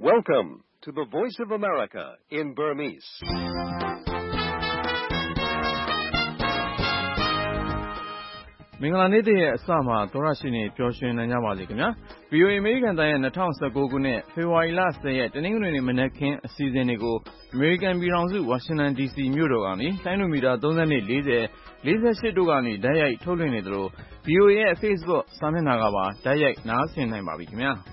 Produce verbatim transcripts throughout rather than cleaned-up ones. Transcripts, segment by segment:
Welcome to the Voice of America in Burmese. ။မင်္ဂလာနေ့တည်းရဲ့အစမှာသောရရှိနေပျော်ရွှင်နိုင်ကြပါစေခင်ဗျာ။ ဗီအိုအေ အမေရိကန်တိုင်းရဲ့၂၀၁၉ခုနှစ်ဖေဖော်ဝါရီလ၁၀ရက်တနင်္ဂနွေနေ့မနက်ခင်းအစီအစဉ်တွေကိုအမေရိကန်ပြည်ထောင်စုဝါရှင်တန်ဒီစီမြို့တော်ကနေတိုင်းလူမီတာ၃၂ ၄၀ ၄၈တို့ကနေဓာတ်ရိုက်ထုတ်လွှင့်နေသလို ဗီအိုအေရဲ့ Facebook စာမျက်နှာကပါဓာတ်ရိုက်နားဆင်နိုင်ပါပြီခင်ဗျာ။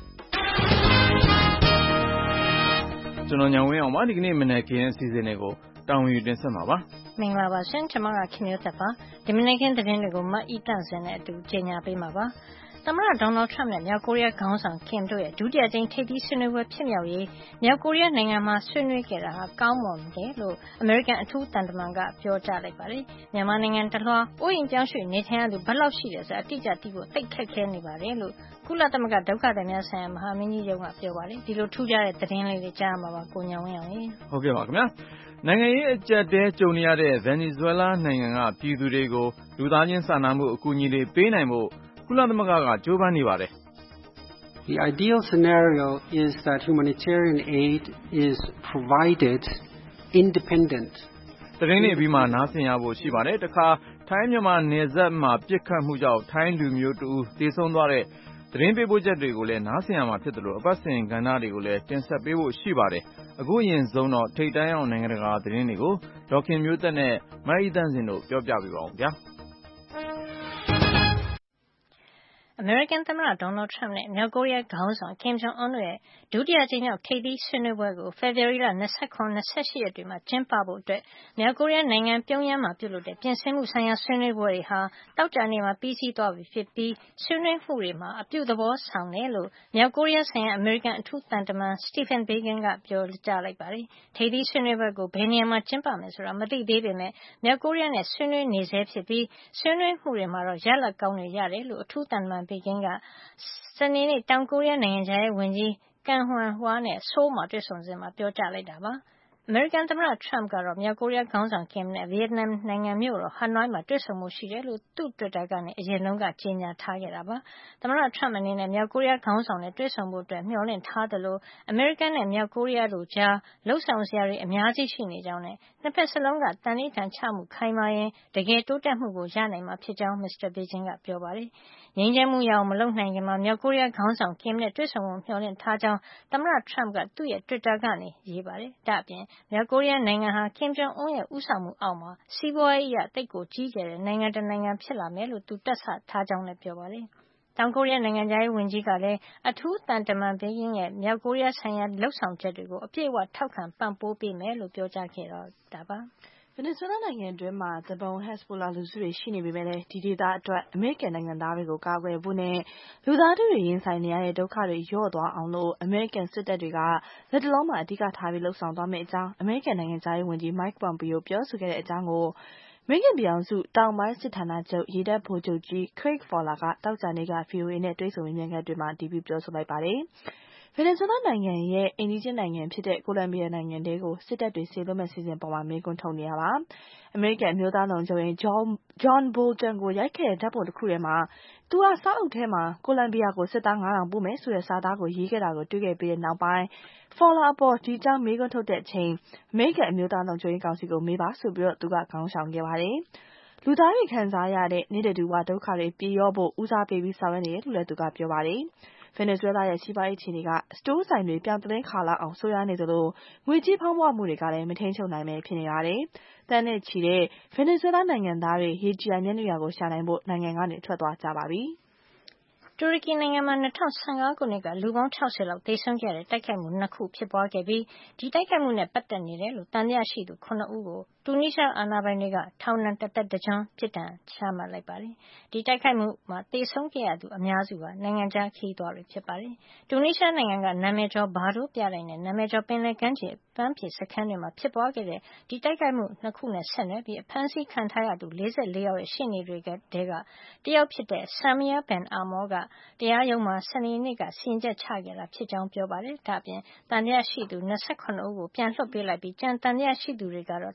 ကျွန်တော်ညောင်ဝင်းအောင်ပါဒီကနေ့မနက်ခင်းအစီအစဉ်တွေကိုတာဝန်ယူတင်ဆက်မှာပါမင်္ဂလာပါရှင်ကျွန်မကခင်မျိုးသက်ပါဒီမနက်ခင်းသတင်းတွေကိုမအီတန့်စင်နဲ့အတူကြေညာပေးမှာပါသမ္မတဒေါ်နယ်ထရမ့်နဲ့မြောက်ကိုရီးယားခေါင်းဆောင်ကင်တို့ရဲ့ဒုတိယကြိမ်ထိပ်သီးဆွေးနွေးပွဲဖြစ်မြောက်ရေးမြောက်ကိုရီးယားနိုင်ငံမှာဆွေးနွေးခဲ့တာဟာကောင်းမွန်တယ်လို့အမေရိကန်အထူးတန်တမန်ကပြောကြားလိုက်ပါတယ်မြန်မာနိုင်ငံတလွှာအိုးအိမ်ပြောင်းရွှေ့နေထိုင်ရသူဘယ်လောက်ရှိတယ်ဆိုတာအတိအကျသိဖို့သိခက်ခဲနေပါတယ်လို့ကုလသမဂ္ဂဒုက္ခသည်များဆိုင်ရာမဟာမင်းကြီးရုံးကပြောပါတယ်ဒီလိုထူးခြားတဲ့သတင်းလေးတွေကြားမှာပါကိုညောင်ဝင်းအောင်ရေဟုတ်ကဲ့ပါခင်ဗျာနိုင်ငံရေးအကျပ်တဲကြုံနေရတဲ့ဗင်နီဇွဲလားနိုင်ငံကပြည်သူတွေကိုလူသားချင်းစာနာမှုအကူအညီတွေပေးနိုင်ဖို့ကုလသမဂ္ဂကကြိုးပမ်းနေပါတယ် The ideal scenario is that humanitarian aid is provided independent. သတင်းတွေပြီးမှနားဆင်ရဖို့ရှိပါတယ်တခါထိုင်းမြန်မာနယ်စပ်မှာပြစ်ခတ်မှုကြောင့်ထိုင်းလူမျိုးတူသေဆုံးသွားတဲ့သတင်းပေးပို့ချက်တွေကိုလည်းနားဆင်ရမှာဖြစ်တယ်လို့အပတ်စဉ်ကဏ္ဍတွေကိုလည်းတင်ဆက်ပေးဖို့ရှိပါတယ်အခုရင်ဆုံးတော့ထိတ်တန်းအောင်နိုင်ငံတကာသတင်းတွေကိုဒေါက်ခင်မျိုးသက်နဲ့မအီတန်းစင်တို့ပြောပြပေးပါအောင်ဗျာအမေရိကန်သမ္မတဒေါ်နယ်ထရမ့်နဲ့မြောက်ကိုရီးယားခေါင်းဆောင်ကင်ဂျုံအွန်းတို့ရဲ့ဒုတိယကြိမ်မြောက်ထိပ်သီးဆွေးနွေးပွဲကိုဖေဖော်ဝါရီလ၂၇ ၂၈ရက်တွေမှာကျင်းပဖို့အတွက်မြောက်ကိုရီးယားနိုင်ငံပြုံးရမ်းမှာပြုလုပ်တဲ့ပြင်ဆင်မှုဆိုင်ရာဆွေးနွေးပွဲတွေဟာတောက်ကြနေမှာပြီးစီးသွားပြီဖြစ်ပြီးဆွေးနွေးမှုတွေမှာအပြုသဘောဆောင်တယ်လို့မြောက်ကိုရီးယားဆိုင်ရာအမေရိကန်အထူးတန်တမန်စတီဖန်ဘေဂင်ကပြောကြားလိုက်ပါတယ်ထိပ်သီးဆွေးနွေးပွဲကိုဘယ်နေရာမှာကျင်းပမယ်ဆိုတာမသိသေးပေမဲ့မြောက်ကိုရီးယားနဲ့ဆွေးနွေးနေဆဲဖြစ်ပြီးဆွေးနွေးမှုတွေမှာတော့ရလဒ်ကောင်းတွေရတယ်လို့အထူးတန်တမန်ဘေဂင်ကစနေနေ့တောင်ကိုရီးယားနိုင်ငံခြားရေးဝန်ကြီးကန်ဟွန်ဟွာနဲ့ဆိုးမှာတွေ့ဆုံစဉ်မှာပြောကြားလိုက်တာပါအမေရိကန်သမ္မတထရမ့်ကတော့မြောက်ကိုရီးယားခေါင်းဆောင်ကင်နဲ့ဗီယက်နမ်နိုင်ငံမြို့တော်ဟနွိုင်းမှာတွေ့ဆုံမှုရှိတယ်လို့သူ့တွစ်တာကနေအရင်ဆုံးကကြေညာထားခဲ့တာပါသမ္မတထရမ့်အနေနဲ့မြောက်ကိုရီးယားခေါင်းဆောင်နဲ့တွေ့ဆုံဖို့အတွက်မျှော်လင့်ထားသလိုအမေရိကန်နဲ့မြောက်ကိုရီးယားတို့ကြားလှုပ်ဆောင်စရာတွေအများကြီးရှိနေကြောင်းနဲ့နှစ်ဖက်စလုံးကတန်ဋ္ဌာန်ချမှုခိုင်မာရင်တကယ်တိုးတက်မှုကိုရနိုင်မှာဖြစ်ကြောင်းမစ္စတာဘေဂျင်ကပြောပါတယ်ငြိမ်းချမ်းမှုရအောင်မလုပ်နိုင်ခင်မှာမြောက်ကိုရီးယားခေါင်းဆောင်ကင်နဲ့တွေ့ဆုံဖို့မျှော်လင့်ထားကြောင်းသမ္မတထရမ့်ကသူ့ရဲ့တွစ်တာကနေရေးပါတယ်ဒါ့အပြင်မြောက်ကိုရီးယားနိုင်ငံဟာကင်ဂျုံအွန်းရဲ့ဦးဆောင်မှုအောက်မှာစီးပွားရေးအရသိပ်ကိုကြီးကျယ်တဲ့နိုင်ငံတစ်နိုင်ငံဖြစ်လာမယ်လို့သူတွက်ဆထားကြောင်းလည်းပြောပါတယ်တောင်ကိုရီးယားနိုင်ငံခြားရေးဝန်ကြီးကလည်းအထူးတန်တမန်ဘေးကင်းရဲ့မြောက်ကိုရီးယားဆိုင်ရာလှုပ်ဆောင်ချက်တွေကိုအပြည့်အဝထောက်ခံပံ့ပိုးပေးမယ်လို့ပြောကြားခဲ့တာပါဗင်နီဇွဲလားနိုင်ငံတွင်းမှာသူပုန်ဟက်ဇ်ဘိုလာလူစုတွေရှိနေပေမဲ့ဒီဒေသအတွက်အမေရိကန်နိုင်ငံသားတွေကိုကာကွယ်ဖို့နဲ့လူသားထုတွေရင်ဆိုင်နေရတဲ့ဒုက္ခတွေလျော့သွားအောင်လို့အမေရိကန်စစ်တပ်တွေကလက်တလုံးမှာအဓိကထားပြီးလှုပ်ဆောင်သွားမယ့်အကြောင်းအမေရိကန်နိုင်ငံသားရေးဝန်ကြီး Mike Pompeo ပြောဆိုခဲ့တဲ့အကြောင်းကိုအမေရိကန်ပြည်ထောင်စုတောင်ပိုင်းစစ်ဌာနချုပ်ရေတပ်ဗိုလ်ချုပ်ကြီး Craig Fowler ကတောက်ကြနေက ဗွီအိုအေနဲ့တွေ့ဆုံမေးမြန်းခန်းတွင်မှာအတည်ပြုပြောဆိုလိုက်ပါတယ်။ဗင်နီဇွဲလားနိုင်ငံရဲ့အိမ်နီးချင်းနိုင်ငံဖြစ်တဲ့ကိုလံဘီယာနိုင်ငံထဲကိုစစ်တပ်တွေစေလွှတ်မဲ့စီစဉ်ပေါ်မှာမေးခွန်းထုတ်နေတာပါ။အမေရိကန်အမျိုးသားလုံခြုံရေး John Bolton ကိုရိုက်ခဲ့တဲ့ဓာတ်ပုံတစ်ခုထဲမှာသူဟာစာအုပ်ထဲမှာကိုလံဘီယာကိုစစ်သားငါးထောင်ပို့မယ်ဆိုတဲ့စာသားကိုရေးခဲ့တာကိုတွေ့ခဲ့ပြီးတဲ့နောက်ပိုင်း Fowler အပေါ်ဒီအကြောင်းမေးခွန်းထုတ်တဲ့အချိန်အမေရိကန်အမျိုးသားလုံခြုံရေးကောင်စီကိုမေးပါဆိုပြီးသူကခေါင်းဆောင်ခဲ့ပါတယ်။လူသားတွေခံစားရတဲ့နေ့တဓူဝဒုက္ခတွေပြေလျော့ဖို့ဦးစားပေးပြီးဆောင်ရွက်နေတယ်လို့လည်းသူကပြောပါတယ်။ဗင်နီဇွဲလားရဲ့စီးပွားရေးအခြေအနေကစတိုးဆိုင်တွေပြောင်းတင်းခါလောက်အောင်ဆိုးရွားနေသလိုငွေကြေးဖောင်းပွမှုတွေကလည်းမထိန်းချုပ်နိုင်ပဲဖြစ်နေပါတယ်။တန်းနဲ့ချီတဲ့ဗင်နီဇွဲလားနိုင်ငံသားတွေရေကြည်မျက်နှာရကိုရှာနိုင်ဖို့နိုင်ငံကနေထွက်သွားကြပါပြီ။တူရကီနိုင်ငံမှာ၂၀၁၅ခုနှစ်ကလူပေါင်း၆၀လောက်သေဆုံးခဲ့တဲ့တိုက်ခိုက်မှုနှစ်ခုဖြစ်ပွားခဲ့ပြီးဒီတိုက်ခိုက်မှုနဲ့ပတ်သက်နေတယ်လို့သံသယရှိသူခုနှစ်ဦးကိုတူနီးရှားအာဏာပိုင်တွေကထောင်ဒဏ်တစ်သက်တစ်ကျွန်းပြစ်ဒဏ်ချမှတ်လိုက်ပါတယ်။ဒီတိုက်ခိုက်မှုမှာသေဆုံးခဲ့ရသူအများစုဟာနိုင်ငံခြားခရီးသွားတွေဖြစ်ပါတယ်။တူနီးရှားနိုင်ငံကနာမည်ကျော်ဘာဒိုးပြတိုက်နဲ့နာမည်ကျော်ပင်လယ်ကမ်းခြေပန်းဖြေစခန်းတွေမှာဖြစ်ပွားခဲ့တဲ့ဒီတိုက်ခိုက်မှုနှစ်ခုနဲ့ဆက်နွယ်ပြီးအဖမ်းဆီးခံထားရသူ၄၄ယောက်ရဲ့ရှေ့နေတွေကတည်းကတယောက်ဖြစ်တဲ့ Samir Ben Amour ကတရားရုံးမှာစနေနေ့ကစီရင်ချက်ချခဲ့တာဖြစ်ကြောင်းပြောပါတယ်။ဒါ့အပြင်သံသယရှိသူ၂၇ဦးကိုပြန်လွှတ်ပေးလိုက်ပြီးကြံသံသယရှိသူတွေကတော့ထောင်ဒဏ်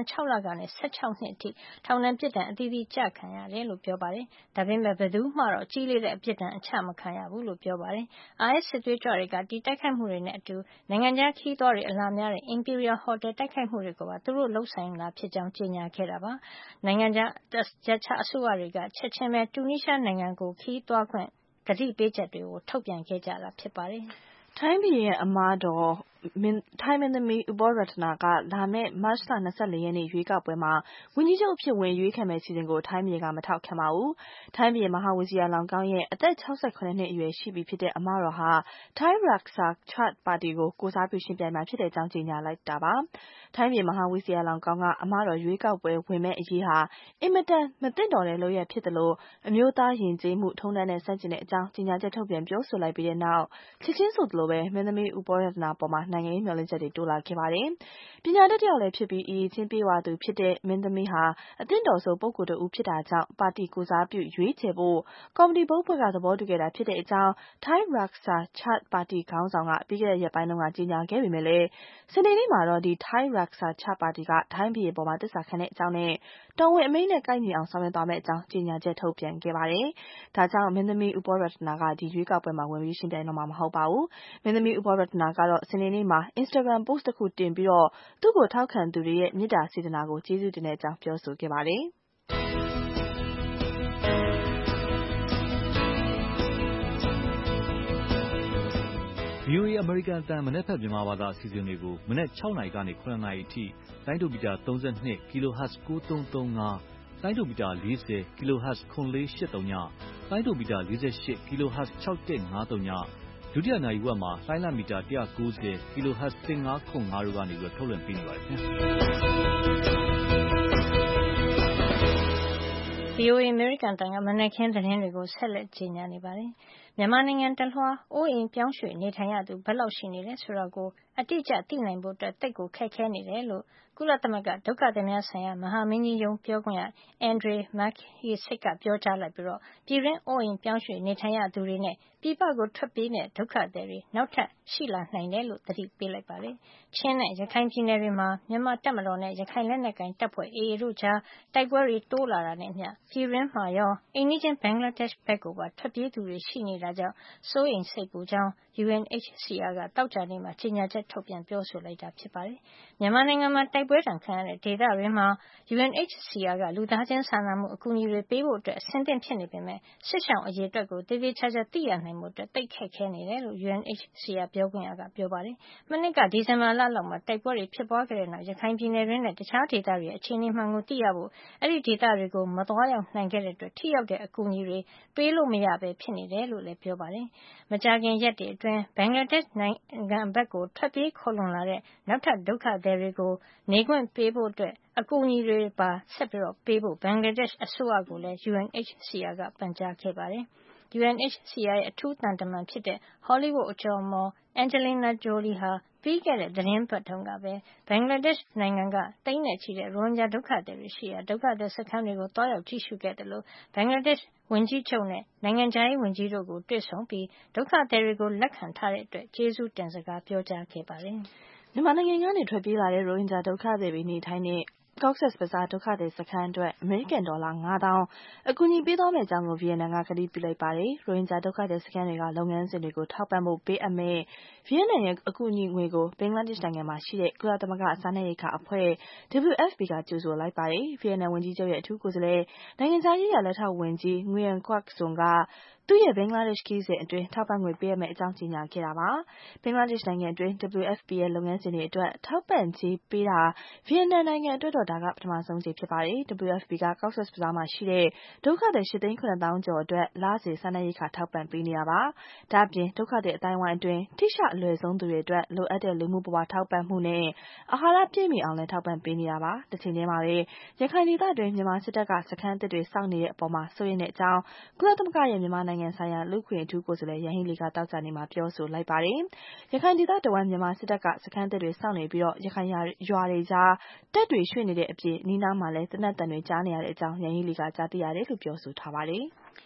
၆ လကနေ ၁၆ နှစ်အထိထောင်ဒဏ်ပြစ်ဒဏ်အသီးသီးကျခံရတယ်လို့ပြောပါတယ်။ဒါပေမဲ့ဘယ်သူမှတော့ကြီးလေးတဲ့အပြစ်ဒဏ်အချမခံရဘူးလို့ပြောပါတယ်။ အိုင်အက်စ်စစ်သွေးကြွတွေကဒီတိုက်ခိုက်မှုတွေနဲ့အတူနိုင်ငံခြားခရီးသွားတွေအလာများတဲ့ Imperial Hotel တိုက်ခိုက်မှုတွေကိုပါသူတို့လှုပ်ဆောင်လာဖြစ်ကြောင်းကြေညာခဲ့တာပါ။နိုင်ငံခြားရပ်ခြားအစိုးရတွေကချက်ချင်းပဲတူနီးရှားနိုင်ငံကိုခရီးသွားခွင့်ကတိပေးချက်တွေကိုထုတ်ပြန်ခဲ့ကြတာဖြစ်ပါတယ်။ထိုင်းပြည်ရဲ့အမားတော်ထိုင်းမင်းသမီးဥပောရတနာကလာမယ့်မတ်လ၂၄ရက်နေ့ရွေးကောက်ပွဲမှာဝန်ကြီးချုပ်အဖြစ်ဝင်ရွေးခံမယ့်စီစဉ်ကိုထိုင်းပြည်ကမထောက်ခံပါဘူး။ထိုင်းပြည်မဟာဝီဇီယာလောင်ကောင်းရဲ့အသက်၆၇နှစ်အရွယ်ရှိပြီဖြစ်တဲ့အမားတော်ဟာ Thai Raksa Chart ပါတီကိုကိုစားပြုရှင်ပြိုင်မှာဖြစ်တဲ့အကြောင်းကြေညာလိုက်တာပါ။ထိုင်းပြည်မဟာဝီဇီယာလောင်ကောင်းကအမားတော်ရွေးကောက်ပွဲဝင်မဲ့အရေးဟာအင်မတန်မသင့်တော်တဲ့လုပ်ရပ်ဖြစ်တယ်လို့အမျိုးသားယဉ်ကျေးမှုထုံးတမ်းနဲ့ဆန့်ကျင်တဲ့အကြောင်းကြေညာချက်ထုတ်ပြန်ပြောဆိုလိုက်ပြီးတဲ့နောက်ချက်ချင်းဆိုသလိုပဲမင်းသမီးဥပောရတနာပေါ်မှာနိုင်ငံရေးမျှော်လင့်ချက်တွေတိုးလာခဲ့ပါတယ်။ပညာတတ်တယောက်လည်းဖြစ်ပြီးအရေးချင်းပြေဝသူဖြစ်တဲ့မင်းသမီးဟာအသင့်တော်ဆုံးပုဂ္ဂိုလ်တဦးဖြစ်တာကြောင့်ပါတီကိုစားပြုရွေးချယ်ဖို့ကော်မတီဘုတ်ဖွဲ့ကသဘောတူခဲ့တာဖြစ်တဲ့အကြောင်း Thai Raksa Chart ပါတီခေါင်းဆောင်ကပြီးခဲ့တဲ့ရက်ပိုင်းတုန်းကကြေညာခဲ့ပေမဲ့လည်းစနေနေ့မှာတော့ဒီ Thai Raksa Chart ပါတီကထိုင်းပြည်ပေါ်မှာတစ္ဆာခံတဲ့အကြောင်းနဲ့တော်ဝင်အမိန့်နဲ့ကိုက်ညီအောင်ဆောင်ရွက်သွားမယ့်အကြောင်းကြေညာချက်ထုတ်ပြန်ခဲ့ပါတယ်။ဒါကြောင့်မင်းသမီးဥပောရတနာကဒီရွေးကောက်ပွဲမှာဝင်ပြီးရှင်ပြိုင်တော့မှာမဟုတ်ပါဘူး။မင်းသမီးဥပောရတနာကတော့စနေနေ့မှာ Instagram post တစ်ခုတင်ပြီးတော့သူ့ကိုထောက်ခံသူတွေရဲ့မေတ္တာစေတနာကိုကျေးဇူးတင်တဲ့အကြောင်းပြောဆိုခဲ့ပါတယ်။ဗွီအိုအေ အမေရိကန်အသံမနက်ဖြန်မြန်မာဘာသာအစီအစဉ်တွေကိုမနက်၆နာရီကနေ၇နာရီအထိလိုင်းဒိုမီတာ၃၂ kHz ကိုသုံးသုံးငါးလိုင်းဒိုမီတာ၄၀ kHz ခွန်လေးရှစ်သုံးညလိုင်းဒိုမီတာ၄၈ kHz ၆၁၅သုံးညဒုတိယနာရီဝက်မှာလိုင်းလမီတာ၁၉၀ kHz ၁၅ခွန်ငါတို့ကနေပြီးထုတ်လွှင့်ပေးနေပါတယ်ခင်ဗျာ။ဗွီအိုအေ အမေရိကန်အသံကမနက်ခင်းသတင်းတွေကိုဆက်လက်ကြေညာနေပါတယ်။မြန်မာနိုင်ငံတလွှားအိုးအိမ်ပြောင်းရွှေ့နေထိုင်ရသူဘယ်လောက်ရှိနေတယ်ဆိုတာကိုအတိအကျသိနိုင်ဖို့သိပ်ကိုခက်ခဲနေတယ်လို့ကုလသမဂ္ဂဒုက္ခသည်များဆိုင်ရာမဟာမင်းကြီးရုံးပြောခွင့်ရ Andrej Mahecic ကပြောကြားလိုက်ပြီးပြည်တွင်းအိုးအိမ်ပြောင်းရွှေ့နေထိုင်ရသူတွေနဲ့ပြည်ပကိုထွက်ပြေးတဲ့ဒုက္ခသည်တွေနောက်ထပ်ရှိလာနိုင်တယ်လို့သတိပေးလိုက်ပါတယ်။ချင်းနဲ့ရခိုင်ပြည်နယ်တွေမှာမြန်မာတပ်မတော်နဲ့ရခိုင်လက်နက်ကိုင်တပ်ဖွဲ့ အေအေ တို့ကြားတိုက်ပွဲတွေတိုးလာတာနဲ့အမျှပြည်တွင်းမှာရောအိမ်နီးချင်းဘင်္ဂလားဒေ့ရှ်ဘက်ကိုပါထွက်ပြေးသူတွေရှိနေတာကြောင့်စိုးရိမ်စိတ်ပူကြောင်း ယူအန်အိတ်စီအာ ကသောကြာနေ့မှာကြေညာချက်ထုတ်ပြန်ပြောဆိုလိုက်တာဖြစ်ပါတယ်။မြန်မာနိုင်ငံမှာတိုက်ပွဲဒဏ်ခံရတဲ့ဒေသတွေမှာ ယူအန်အိတ်စီအာ ကလူသားချင်းစာနာမှုအကူအညီတွေပေးဖို့အတွက်အဆင်သင့်ဖြစ်နေပေမဲ့စစ်ရှောင်အရေအတွက်ကိုသေသေချာချာသိရနိုင်ဖို့အတွက်သိပ်ခက်ခဲနေတယ်လို့ ယူအန်အိတ်စီအာ ပြောခွင့်ရကပြောပါတယ်။မနှစ်ကဒီဇင်ဘာလလောက်မှာတိုက်ပွဲတွေဖြစ်ပွားခဲ့တဲ့နောက်ရခိုင်ပြည်နယ်တွင်းနဲ့တခြားဒေသတွေရဲ့အခြေအနေမှန်ကိုသိရဖို့အဲဒီဒေသတွေကိုမသွားရောက်နိုင်ခဲ့တဲ့အတွက်ထိရောက်တဲ့အကူအညီတွေပေးလို့မရပဲဖြစ်နေတယ်လို့လည်းပြောပါတယ်။မကြာခင်ရက်တွေအတွင်းဘင်္ဂလားဒေ့ရှ်နိုင်ငံဘက်ကိုထွက်ပြေးခိုလှုံလာတဲ့နောက်ထပ်ဒုက္ခသည်တွေကိုနေခွင့်ပေးဖို့အတွက်အကူအညီတွေပါဆက်ပြီးပေးဖို့ဘင်္ဂလားဒေ့ရှ်အစိုးရကိုလည်း ယူအန်အိတ်စီအာ ကပန်ကြားခဲ့ပါတယ်။ ယူအန်အိတ်စီအာ ရဲ့အထူးသံတမန်ဖြစ်တဲ့ Hollywood အကျော်အမော် Angelina Jolie ဟာပြီးခဲ့တဲ့သီတင်းပတ်တုန်းကပဲဘင်္ဂလားဒေ့ရှ်နိုင်ငံကသိန်းနဲ့ချီတဲ့ရိုဟင်ဂျာဒုက္ခသည်တွေရှိရာဒုက္ခသည်စခန်းတွေကိုသွားရောက်ကြည့်ရှုခဲ့သလိုဘင်္ဂလားဒေ့ရှ်ဝန်ကြီးချုပ်နဲ့နိုင်ငံခြားရေးဝန်ကြီးတို့ကိုတွေ့ဆုံပြီးဒုက္ခသည်တွေကိုလက်ခံထားတဲ့အတွက်ကျေးဇူးတင်စကားပြောကြားခဲ့ပါတယ်။မြန်မာနိုင်ငံကနေထွက်ပြေးလာတဲ့ရိုဟင်ဂျာဒုက္ခသည်တွေနေထိုင်တဲ့Cox's Bazar ဒုက္ခသည်စခန်းအတွက်အမေရိကန်ဒေါ်လာငါးသောင်းအကူအညီပေးသွားမယ့်အကြောင်းကိုဗီယက်နမ်ကကတိပြုလိုက်ပါတယ်။ရိုဟင်ဂျာဒုက္ခသည်စခန်းတွေကလုပ်ငန်းစဉ်တွေကိုထောက်ပံ့ဖို့ပေးအပ်မယ့်ဗီယက်နမ်ရဲ့အကူအညီငွေကိုဘင်္ဂလားဒေ့ရှ်နိုင်ငံမှာရှိတဲ့ကုလသမဂ္ဂစားနပ်ရိက္ခာအဖွဲ့ ဒဘလျူ အက်ဖ်ပီ ကကြိုဆိုလိုက်ပါတယ်။ဗီယက်နမ်ဝန်ကြီးချုပ်ရဲ့အထူးကိုယ်စားလှယ်နိုင်ငံခြားရေးရာလက်ထောက်ဝန်ကြီး Nguyen Quoc Dzong ကသူ့ရဲ့ဘင်္ဂလားဒေ့ရှ်ခရီးစဉ်အတွင်းထောက်ပံ့ငွေပေးအပ်မယ့်အကြောင်းကြေညာခဲ့တာပါ။ဘင်္ဂလားဒေ့ရှ်နိုင်ငံအတွင်း ဒဘလျူ အက်ဖ်ပီ ရဲ့လုပ်ငန်းစဉ်တွေအတွက်ထောက်ပံ့ကြေးပေးတာဗီယက်နမ်နိုင်ငံအတွက်တော့ဒါကပထမဆုံးကြိမ်ဖြစ်ပါတယ်။ ဒဘလျူ အက်ဖ်ပီ က Cox's Bazar မှာရှိတဲ့ဒုက္ခသည် ရှစ်သိန်းခုနှစ်သောင်းကျော်အတွက်လစဉ်စားနပ်ရိက္ခာထောက်ပံ့ပေးနေတာပါ။ဒါ့အပြင်ဒုက္ခသည်အသိုင်းအဝိုင်းအတွင်းထိရှအလွယ်ဆုံးသူတွေအတွက်လိုအပ်တဲ့လူမှုဘဝထောက်ပံ့မှုနဲ့အာဟာရပြည့်မီအောင်လည်းထောက်ပံ့ပေးနေတာပါ။တချိန်တည်းမှာပဲရခိုင်ဒေသတွင်းမြန်မာစစ်တပ်ကစခန်းသစ်တွေစောင့်နေတဲ့အပေါ်မှာစိုးရိမ်တဲ့အကြောင်းကုလသမဂ္ဂရဲ့မြန်မာနိုင်ငံဆိုင်ရာလူ့အခွင့်အရေးအထူးကိုယ်စားလှယ်ယန်ဟီးလီကသောကြာနေ့မှာပြောဆိုလိုက်ပါတယ်။ရခိုင်ဒေသတဝှမ်းမြန်မာစစ်တပ်ကစခန်းသစ်တွေစောင့်နေပြီးရခိုင်ရွာတွေကြားတပ်တွေရွှေ့နေတဲ့အပြင်နီးနားမှာလည်းသေနတ်သံတွေကြားနေရတဲ့အကြောင်းယန်ဟီးလီကကြားသိရတယ်လို့ပြောဆိုထားပါတယ်။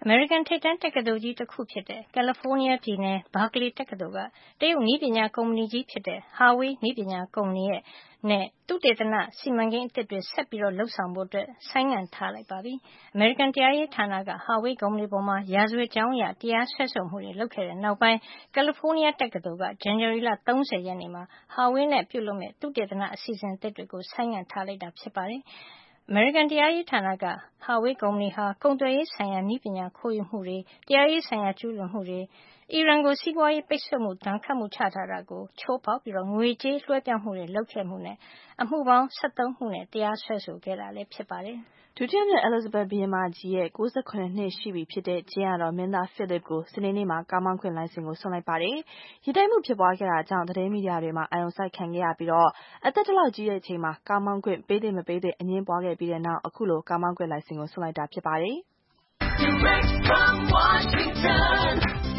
အမေရိကန်ထိပ်တန်းတက္ကသိုလ်ကြီးတစ်ခုဖြစ်တဲ့ကယ်လီဖိုးနီးယားပြည်နယ်ဘာကလီတက္ကသိုလ်ကတရုတ်နည်းပညာကုမ္ပဏီကြီးဖြစ်တဲ့ Huawei နည်းပညာကုမ္ပဏီရဲ့နဲ့သုတေသနစီမံကိန်းအသစ်တွေဆက်ပြီးလုပ်ဆောင်ဖို့ဆိုင်းငံ့ထားလိုက်ပါပြီ။အမေရိကန်တရားရေးဌာနက Huawei ကုမ္ပဏီပေါ်ရာဇဝတ်ကြောင်းအရတရားစွဲဆိုမှုတွေလုပ်ခဲ့တဲ့နောက်ပိုင်းကယ်လီဖိုးနီးယားတက္ကသိုလ်ကဇန်နဝါရီလ၃၀ရက်နေ့မှာ Huawei နဲ့ပြုလုပ်မယ့်သုတေသနအစီအစဉ်အသစ်တွေကိုဆိုင်းငံ့ထားလိုက်တာဖြစ်ပါတယ်။အမေရိကန်တရားရေးဌာနက Huawei ကုမ္ပဏီဟာကုန်သွယ်ရေးဆိုင်ရာနည်းပညာခိုးယူမှုတွေတရားရေးဆိုင်ရာကျူးလွန်မှုတွေအီရန်ကိုစီးပွားရေးပိတ်ဆို့မှုဒဏ်ခတ်မှုချထားတာကိုချိုးဖောက်ပြီးငွေကြေးလွှဲပြောင်းမှုတွေလုပ်ခဲ့မှုနဲ့အမှုပေါင်း၁၃မှုနဲ့တရားစွဲဆိုခဲ့တာလည်းဖြစ်ပါတယ်။ဒုတိယမြောက် Elizabeth ဘုရင်မကြီးရဲ့၉၇နှစ်ရှိပြီဖြစ်တဲ့ကြင်ယာတော်မင်းသား Philip ကိုစနေနေ့မှာကားမောင်းခွင့်လိုင်စင်ကိုစွန့်လိုက်ပါတယ်။ရေတိုက်မှုဖြစ်ပွားခဲ့တာကြောင့်သတင်းမီဒီယာတွေမှာအာရုံစိုက်ခံခဲ့ရပြီးအသက်ဒီလောက်ကြီးတဲ့အချိန်မှာကားမောင်းခွင့်ပေးသင့်မပေးသင့်အငြင်းပွားခဲ့ပြီးတဲ့နောက်အခုလိုကားမောင်းခွင့်လိုင်စင်ကိုစွန့်လိုက်တာဖြစ်ပါတယ်။ Direct from Washington,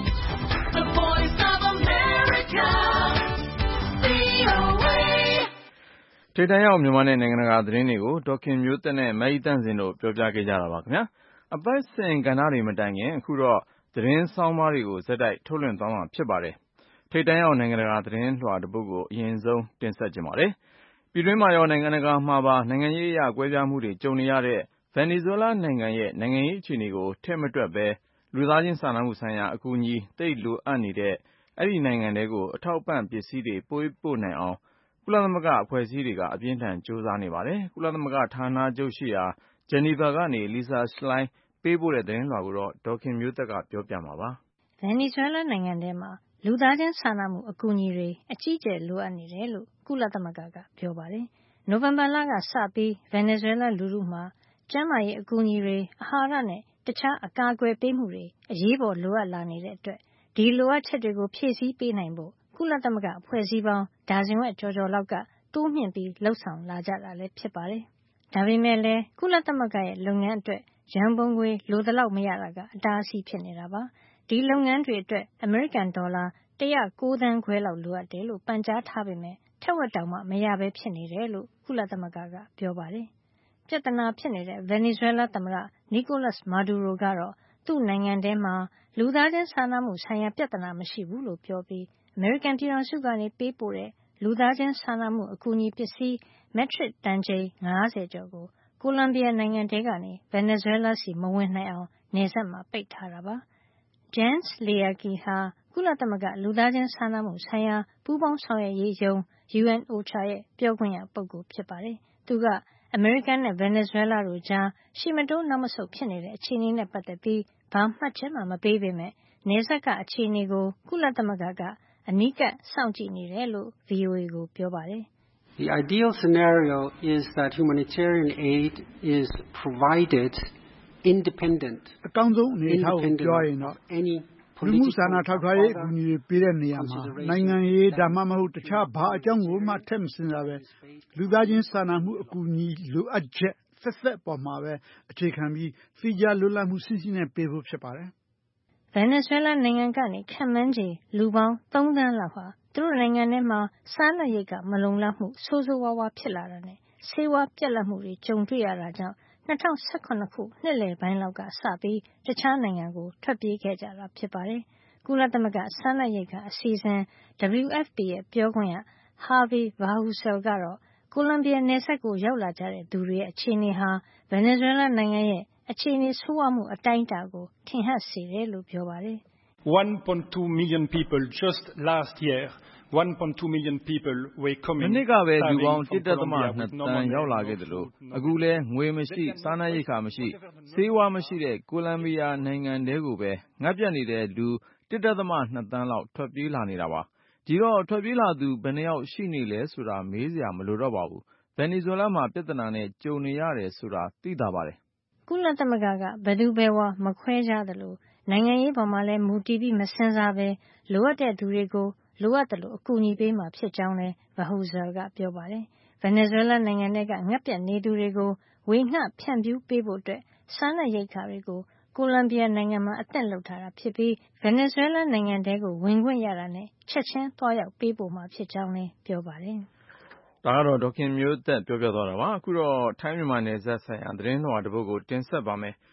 the Voice of America, ဗွီအိုအေထိပ်တန်းရောက်မြန်မာနဲ့နိုင်ငံတကာသတင်းတွေကိုဒေါ်ခင်မျိုးသက်နဲ့မအိသန့်စင်တို့ပြောပြခဲ့ကြတာပါခင်ဗျာအပတ်စဉ်ကဏ္ဍတွေမတိုင်ခင်အခုတော့သတင်းဆောင်းပါးတွေကိုဇက်တိုက်ထုတ်လွှင့်သွားမှာဖြစ်ပါတယ်ထိပ်တန်းရောက်နိုင်ငံတကာသတင်းလွှာတစ်ပုဒ်ကိုအရင်ဆုံးတင်ဆက်ခြင်းပါတယ်ပြည်တွင်းမှာရောနိုင်ငံတကာမှာပါနိုင်ငံရေးအရာကွဲပြားမှုတွေကြုံနေရတဲ့ဗင်နီဇွဲလားနိုင်ငံရဲ့နိုင်ငံရေးအခြေအနေကိုထည့်မတွက်ပဲလူသားချင်းစာနာမှုဆိုင်ရာအကူအညီသိပ်လိုအပ်နေတဲ့အဲ့ဒီနိုင်ငံတွေကိုအထောက်ပံ့ပစ္စည်းတွေပို့ပို့နိုင်အောင်ကုလသမဂ္ဂအဖွဲ့အစည်းတွေကအပြင်းထန်ကြိုးစားနေပါတယ်။ကုလသမဂ္ဂဌာနချုပ်ရှိရာဂျနီဗာကနေ Lisa Schlein ပေးပို့တဲ့သတင်းလွှာကိုတော့ဒေါ်ခင်မျိုးသက်ကပြောပြမှာပါ။ဗင်နီဇွဲလားနိုင်ငံထဲမှာလူသားချင်းစာနာမှုအကူအညီတွေအကြီးအကျယ်လိုအပ်နေတယ်လို့ကုလသမဂ္ဂကပြောပါတယ်။နိုဝင်ဘာလကစပြီးဗင်နီဇွဲလားလူထုမှာကျန်းမာရေးအကူအညီတွေအာဟာရနဲ့တခြားအကာအကွယ်ပေးမှုတွေအရေးပေါ်လိုအပ်လာနေတဲ့အတွက်ဒီလိုအပ်ချက်တွေကိုဖြည့်ဆည်းပေးနိုင်ဖို့ကုလသမဂ္ဂအဖွဲ့အစည်းပေါင်းဒါဇင်ဝက်ကျော်ကျော်လောက်ကတိုးမြှင့်ပြီးလှုပ်ဆောင်လာကြတာလည်းဖြစ်ပါတယ်။ဒါပေမဲ့လည်းကုလသမဂ္ဂရဲ့လုပ်ငန်းအတွက်ရန်ပုံငွေလိုသလောက်မရတာကအတားအဆီးဖြစ်နေတာပါ။ဒီလုပ်ငန်းတွေအတွက်အမေရိကန်ဒေါ်လာ၁၀၉သန်းခွဲလောက်လိုအပ်တယ်လို့ပန်ကြားထားပေမဲ့ထက်ဝက်တောင်မှမရဘဲဖြစ်နေတယ်လို့ကုလသမဂ္ဂကပြောပါတယ်။ပြဿနာဖြစ်နေတဲ့ဗင်နီဇွဲလားသမ္မတနီကိုလပ်စ်မာဒူရိုကတော့သူ့နိုင်ငံထဲမှာလူသားချင်းစာနာမှုဆိုင်ရာပြဿနာမရှိဘူးလို့ပြောပြီးအမေရိကန်ပြည်ထောင်စုကနေပေးပို့တဲ့လူသားချင်းစာနာမှုအကူအညီပစ္စည်းမက်ထရစ်တန်ချိန်၅၀ကျော်ကိုကိုလံဘီယာနိုင်ငံထဲကနေဗင်နီဇွဲလားဆီမဝင်နိုင်အောင်နယ်စပ်မှာပိတ်ထားတာပါ။ Jens Laerke ဟာကုလသမဂ္ဂလူသားချင်းစာနာမှုဆိုင်ရာပူးပေါင်းဆောင်ရွက်ရေးရုံး U N O C H A ရဲ့ပြောခွင့်ရပုဂ္ဂိုလ်ဖြစ်ပါတယ်။သူကအမေရိကန်နဲ့ဗင်နီဇွဲလားတို့ကြားရှေ့မတိုးနောက်မဆုတ်ဖြစ်နေတဲ့အခြေအနေနဲ့ပတ်သက်ပြီးဘာမှတ်ချက်မှမပေးပေမဲ့နယ်စပ်ကအခြေအနေကိုကုလသမဂ္ဂကအနီးကပ်စောင့်ကြည့်နေတယ်လို့ V O A ကိုပြောပါတယ်။ The ideal scenario is that humanitarian aid is provided independent အကောင်းဆုံးအနေအထားကိုပြောရရင်တော့လူမှုစာနာထောက်ထားရေးအကူအညီတွေပေးတဲ့နေရာမှာနိုင်ငံရေးဒါမှမဟုတ်တခြားဘာအကြောင်းကိုမှထည့်မစင်စားပဲလူသားချင်းစာနာမှုအကူအညီလိုအပ်ချက်သက်သက်ပေါ်မှာပဲအခြေခံပြီးသီးခြားလွတ်လပ်မှုရှိရှိနဲ့ပေးဖို့ဖြစ်ပါတယ်။ဗင်နီဇွဲလားနိုင်ငံကနေခန့်မှန်းခြေလူပေါင်းသုံးသန်းလောက်ဟာသူတို့နိုင်ငံထဲမှာစားနပ်ရိက္ခမလုံလောက်မှုဆိုးဆိုးဝါးဝါးဖြစ်လာတာနဲ့ဆေးဝါးပြတ်လတ်မှုတွေကြုံတွေ့ရတာကြောင့်၂၀၁၇ခုနှစ်လယ်ပိုင်းလောက်ကစပြီးတခြားနိုင်ငံကိုထွက်ပြေးခဲ့ကြတာဖြစ်ပါတယ်။ကုလသမဂ္ဂစားနပ်ရိက္ခအစီအစဉ် W F P ရဲ့ပြောခွင့်ရ Harvey Verheugen ကတော့ကိုလံဘီယာနယ်စပ်ကိုရောက်လာကြတဲ့သူတွေရဲ့အခြေအနေဟာဗင်နီဇွဲလားနိုင်ငံရဲ့အခြေအနေဆိုးဝါးမှုအတိုင်းအတာကိုထင်ဟပ်စေတယ်လို့ပြောပါတယ်။ one point two million people just last year one point two million people were coming မနှစ်ကပဲလူပေါင်းတစ်ဒသမနှစ်သန်းရောက်လာခဲ့တယ်လို့အခုလဲငွေမရှိစားနပ်ရိက္ခာမရှိဆေးဝါးမရှိတဲ့ကိုလံဘီယာနိုင်ငံတဲကိုပဲငတ်ပြတ်နေတဲ့လူတစ်ဒသမနှစ်သန်းလောက်ထွက်ပြေးလာနေတာပါဒီတော့ထွက်ပြေးလာသူဘယ်နှယောက်ရှိနေလဲဆိုတာမေးစရာမလိုတော့ပါဘူးဗင်နီဇွဲလားမှာပြဿနာနဲ့ကြုံနေရတယ်ဆိုတာသိသာပါတယ်ကုလသမဂ္ဂကဘယ်သူဘယ်ဝါမခွဲခြားသလိုနိုင်ငံရေးပေါ်မှာလည်းမူတည်ပြီးမစင်စားပဲလိုအပ်တဲ့သူတွေကိုလိုအပ်သလိုအကူအညီပေးမှာဖြစ်ကြောင်းလည်း Verheugen ကပြောပါတယ်။ဗင်နီဇွဲလားနိုင်ငံထဲကငတ်ပြတ်နေသူတွေကိုဝေငှဖြန့်ဖြူးပေးဖို့အတွက်စားနပ်ရိက္ခာတွေကိုကိုလံဘီယာနိုင်ငံမှာအသင့်လုပ်ထားတာဖြစ်ပြီးဗင်နီဇွဲလားနိုင်ငံထဲကိုဝင်ခွင့်ရတာနဲ့ချက်ချင်းသွားရောက်ပေးပို့မှာဖြစ်ကြောင်းလည်းပြောပါတယ်။ဒါကတော့ဒေါက်ခင်မျိုးသက်ပြောပြသွားတာပါ။အခုတော့ထိုင်းမြန်မာနယ်စပ်ဆိုင်ရာသတင်းလွှာတစ်ပုဒ်ကိုတင်ဆက်ပါမယ်။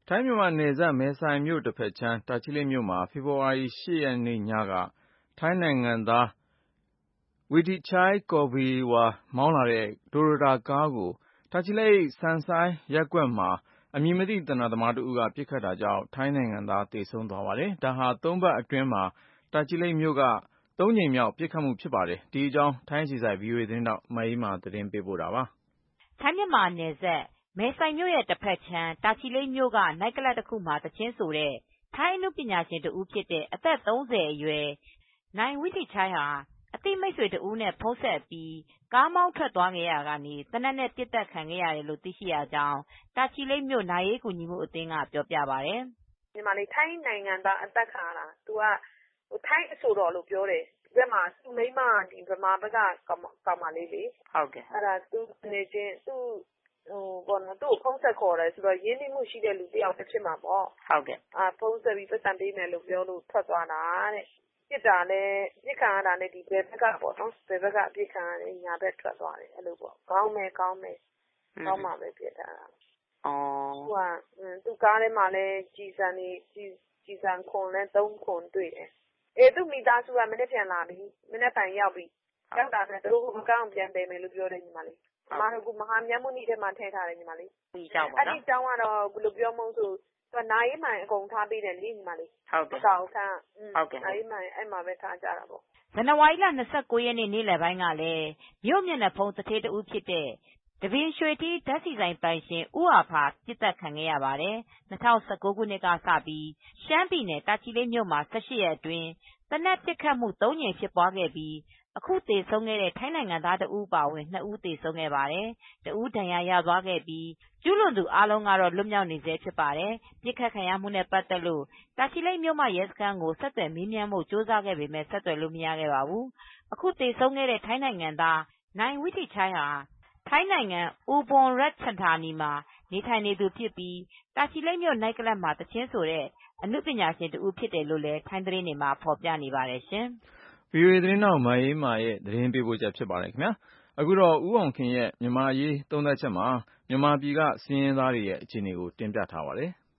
ထိုင်းမြန်မာနယ်စပ်မဲဆိုင်မြို့တစ်ဖက်ခြမ်းတာချီလိတ်မြို့မှာဖေဖော်ဝါရီလ ၈ ရက်နေ့ညကထိုင်းနိုင်ငံသားဝီတီချိုင်းကော်ဖီဝါမောင်းလာတဲ့တိုရိုတာကားကိုတာချီလိတ်ဆန်ဆိုင်းရပ်ကွက်မှာအမည်မသိသေနတ်သမားတဦးကပစ်ခတ်တာကြောင့်ထိုင်းနိုင်ငံသားသေဆုံးသွားပါတယ်။ဒါဟာသုံးပတ်အတွင်းမှာတာချီလိတ်မြို့ကသုံးကြိမ်မြောက်ပစ်ခတ်မှုဖြစ်ပါတယ်။ဒီအကြောင်းထိုင်းအခြေစိုက် ဗွီအိုအေ သတင်းထောက်မအေးမာသတင်းပေးပို့ထားပါတယ်။ထိုင်းမြန်မာနယ်စပ်မဲဆိုင်မြို့ရဲ့တစ်ဖက်ခြမ်းတာချီလိတ်မြို့ကနိုက်ကလပ်တစ်ခုမှာသချင်းဆိုတဲ့ထိုင်းအနုပညာရှင်တဦးဖြစ်တဲ့အသက်သုံးဆယ်အရွယ်နိုင်ဝီတီချိုင်းဟာအသိမိတ်ဆွေတဦးနဲ့ဖုန်းဆက်ပြီးကားမောင်းထွက်သွားခဲ့ရာကနေသေနတ်နဲ့ပစ်သတ်ခံခဲ့ရတယ်လို့သိရှိရကြောင်းတာချီလိတ်မြို့နာရေးကူညီမှုအသင်းကပြောပြပါတယ်။ဒီမှာလေထိုင်းနိုင်ငံသားအသက်ခံရတာသူကဟိုထိုင်းအဆိုတော်လို့ပြောတယ်ဒီဘက်မှာသူမိမဒီဗမာဘက်ကကောင်မလေးလေဟုတ်ကဲ့အဲ့ဒါသူနေချင်းသူဟိုဘောနော်သူ့ဖုန်းဆက်ခေါ်တယ်ဆိုတော့ရင်းနှီးမှုရှိတဲ့လူတယောက်တစ်ဖြစ်မှာပေါ့ဟုတ်ကဲ့အာဖုန်းဆက်ပြီးပတ်စံပေးမယ်လို့ပြောလို့ထွက်သွားတာတဲ့ပြစ်တာနဲ့ပြစ်ခံရတာနဲ့ဒီဘယ်ဘက်ကပေါ့နော်ဘယ်ဘက်ကအပြစ်ခံရတယ်ညာဘက်ထွက်သွားတယ်အဲ့လိုပေါ့ကောင်းမယ်ကောင်းမယ်ကောင်းမှပဲပြစ်တာအော်သူကသူကားထဲမှာလဲကြည်စံနေကြည်ကြည်စံခွန်လဲသုံးခွန်တွေ့တယ်အေးသူမိသားစုကမနေ့ပြန်လာပြီမနေ့တိုင်ရောက်ပြီရောက်တာနဲ့တို့ကကောင်းပြန်တယ်မယ်လို့ပြောတယ်ညီမလေးမဟာကူမဟာမြတ်မှုနိထဲမှာထည့်ထားတယ်ညီမလေးဒီကြောင့်ပါနော်အဲ့ဒီကြောင့်ကတော့ဘယ်လိုပြောမလို့ဆိုသူနာရီမှန်အကုန်ထားပေးတယ်လေညီမလေးဟုတ်ကဲ့တောက်ခန့်ဟုတ်ကဲ့နာရီမှန်အဲ့မှာပဲထားကြတာပေါ့ဇန်နဝါရီလ၂၉ရက်နေ့နေ့လယ်ပိုင်းကလည်းမြို့မျက်နှာဖုံးတထေးတူဖြစ်တဲ့တပင်ရွှေတီးဓာတ်ဆီဆိုင်ပိုင်ရှင်ဦးအာဖာပြစ်တက်ခံခဲ့ရပါတယ်။၂၀၁၉ခုနှစ်ကစပြီးရှမ်းပြည်နယ်တာချီလိတ်မြို့မှာ၁၈ရက်အတွင်းသေနတ်ပစ်ခတ်မှုသုံးကြိမ်ဖြစ်ပွားခဲ့ပြီးအခုသေဆုံးခဲ့တဲ့ထိုင်းနိုင်ငံသားတဦးပါဝင်နှစ်ဦးသေဆုံးခဲ့ပါတယ်။တဦးဒဏ်ရာရသွားခဲ့ပြီးကျူးလွန်သူအားလုံးကတော့လွတ်မြောက်နေဆဲဖြစ်ပါတယ်။ပြစ်ခတ်ခံရမှုနဲ့ပတ်သက်လို့တာချီလိတ်မြို့မရဲစခန်းကိုဆက်သွယ်မေးမြန်းဖို့ကြိုးစားခဲ့ပေမဲ့ဆက်သွယ်လို့မရခဲ့ပါဘူး။အခုသေဆုံးခဲ့တဲ့ထိုင်းနိုင်ငံသားနိုင်ဝီတီချိုင်းဟာထိုင်းနိုင်ငံအူဘွန်ရက်ချန်ထာနီမှာနေထိုင်နေသူဖြစ်ပြီးတာချီလိတ်မြို့နိုက်ကလပ်မှာသချင်းဆိုတဲ့အနုပညာရှင်တဦးဖြစ်တယ်လို့လည်းထိုင်းသတင်းတွေမှာဖော်ပြနေပါတယ်ရှင်။ ဗွီအိုအေသတင်းထောက်မအေးမာရဲ့သတင်းပေးပို့ချက်ဖြစ်ပါတယ်ခင်ဗျာ။အခုတော့ဦးအောင်ခင်ရဲ့မြန်မာရေးသုံးသပ်ချက်မှာမြန်မာပြည်ကစင်းရဲသားတွေရဲ့အခြေအနေကိုတင်ပြထားပါတယ်။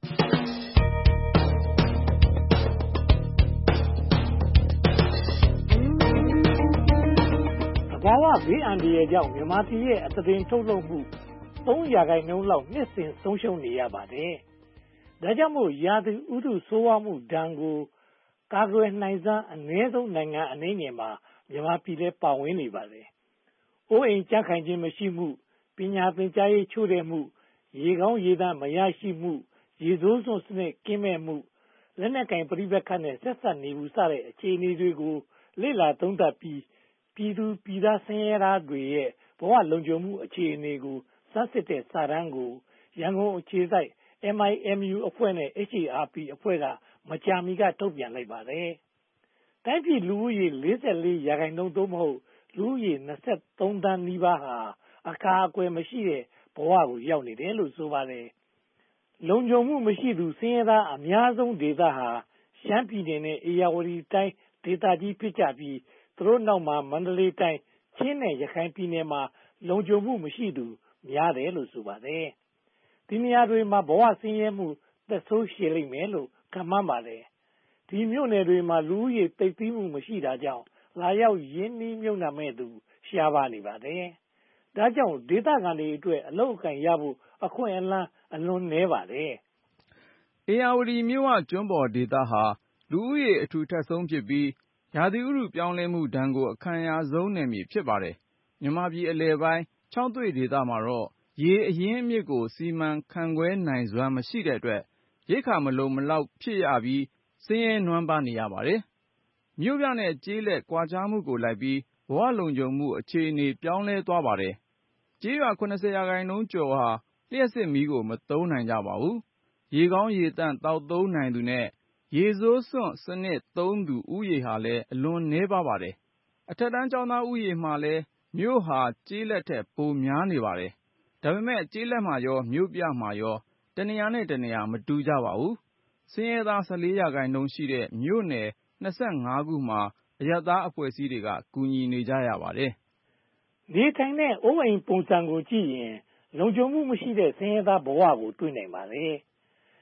ဘာဝဘေးအန္တရာယ်ကြောင့်မြန်မာပြည်ရဲ့အသားတင်ထုတ်လုပ်မှုသုံးရာခိုင်နှုန်းလောက်နှစ်စဉ်ဆုံးရှုံးနေရပါတယ်။ဒါကြောင့်မို့ရာသီဥတုဆိုးဝါးမှုဒဏ်ကိုကာကွယ်နိုင်စွမ်းအနည်းဆုံးနိုင်ငံအနည်းငယ်မှာမြန်မာပြည်လည်းပါဝင်နေပါတယ်။အိုးအိမ်ကြံ့ခိုင်ခြင်းမရှိမှုပညာသင်ကြားရေးချို့တဲ့မှုရေကောင်းရေသန့်မရရှိမှုရေဆိုးစွန်းစနစ်ကင်းမဲ့မှုလက်နက်ကင်ပဋိပက္ခနဲ့ဆက်စပ်နေမှုစတဲ့အခြေအနေတွေကိုလေ့လာသုံးသပ်ပြီးပြည်သူပြည်သားဆင်းရဲသားတွေရဲ့ဘဝလုံခြုံမှုအခြေအနေကိုစမ်းစစ်တဲ့စာတမ်းကိုရန်ကုန်အခြေစိုက် M I M U အဖွဲ့နဲ့ H A R P အဖွဲ့ကမကြာမီကထုတ်ပြန်လိုက်ပါတယ်။တိုင်းပြည်လူဦးရေလေးဆယ်လေးရာခိုင်နှုန်းသို့မဟုတ်လူဦးရေ၂၃သန်းနီးပါးဟာအကာအကွယ်မရှိတဲ့ဘဝကိုရောက်နေတယ်လို့ဆိုပါတယ်။လုံခြုံမှုမရှိသူဆင်းရဲသားအများဆုံးဒေသဟာရှမ်းပြည်နယ်နဲ့ဧရာဝတီတိုင်းဒေသကြီးဖြစ်ကြပြီးသူတို့နောက်မှာမန္တလေးတိုင်းချင်းနဲ့ရခိုင်ပြည်နယ်မှာလုံခြုံမှုမရှိသူများတယ်လို့ဆိုပါတယ်။ဒီနေရာတွေမှာဘဝဆင်းရဲမှုသက်ဆိုးရှည်လိမ့်မယ်လို့ခန့်မှန်းပါတယ်။ဒီမြို့နယ်တွေမှာလူဦးရေသိပ်သည်းမှုမရှိတာကြောင့်လာရောက်ရင်းနှီးမြုပ်နှံမဲ့သူရှားပါနေပါတယ်။ဒါကြောင့်ဒေသခံတွေအတွက်အလုပ်အကိုင်ရဖို့အခွင့်အလမ်းအလွန်နည်းပါတယ်။ဧရာဝတီမြစ်ဝကျွန်းပေါ်ဒေသဟာလူဦးရေအထူထပ်ဆုံးဖြစ်ပြီးရာသီဥတုပြောင်းလဲမှုဒဏ်ကိုအခံရဆုံးနယ်မြေဖြစ်ပါတယ်။မြန်မာပြည်အလယ်ပိုင်းခြောက်သွေ့ဒေသမှာတော့ရေအရင်းအမြစ်ကိုစီမံခန့်ခွဲနိုင်စွမ်းမရှိတဲ့အတွက်ရိက္ခာမလုံမလောက်ဖြစ်ရပြီးဆင်းရဲနွမ်းပါးနေရပါတယ်။မြို့ပြနဲ့ကျေးလက်ကွာခြားမှုကိုလိုက်ပြီးဘဝလုံခြုံမှုအခြေအနေပြောင်းလဲသွားပါတယ်။ကျေးရွာ၇၀ရာခိုင်နှုန်းကျော်ဟာလျှပ်စစ်မီးကိုမသုံးနိုင်ကြပါဘူး။ရေကောင်းရေသန့်သောက်သုံးနိုင်သူနဲ့ရေဆိုးစွန့်စနစ်သုံးသူဦးရေဟာလည်းအလွန်နည်းပါးပါတယ်။အထက်တန်းကျောင်းသားဦးရေမှာလည်းမြို့ဟာကျေးလက်ထက်ပိုများနေပါတယ်။ဒါပေမဲ့ကျေးလက်မှာရောမြို့ပြမှာရောတနေရာနဲ့တနေရာမတူကြပါဘူး။ဆင်းရဲသား၁၄ရာခိုင်နှုန်းရှိတဲ့မြို့နယ်၂၅ခုမှာအရပ်သားအဖွဲ့အစည်းတွေကကူညီနေကြရပါတယ်။နေထိုင်တဲ့အိုးအိမ်ပုံစံကိုကြည့်ရင်လုံခြုံမှုမရှိတဲ့ဆင်းရဲသားဘဝကိုတွေ့နိုင်ပါတယ်။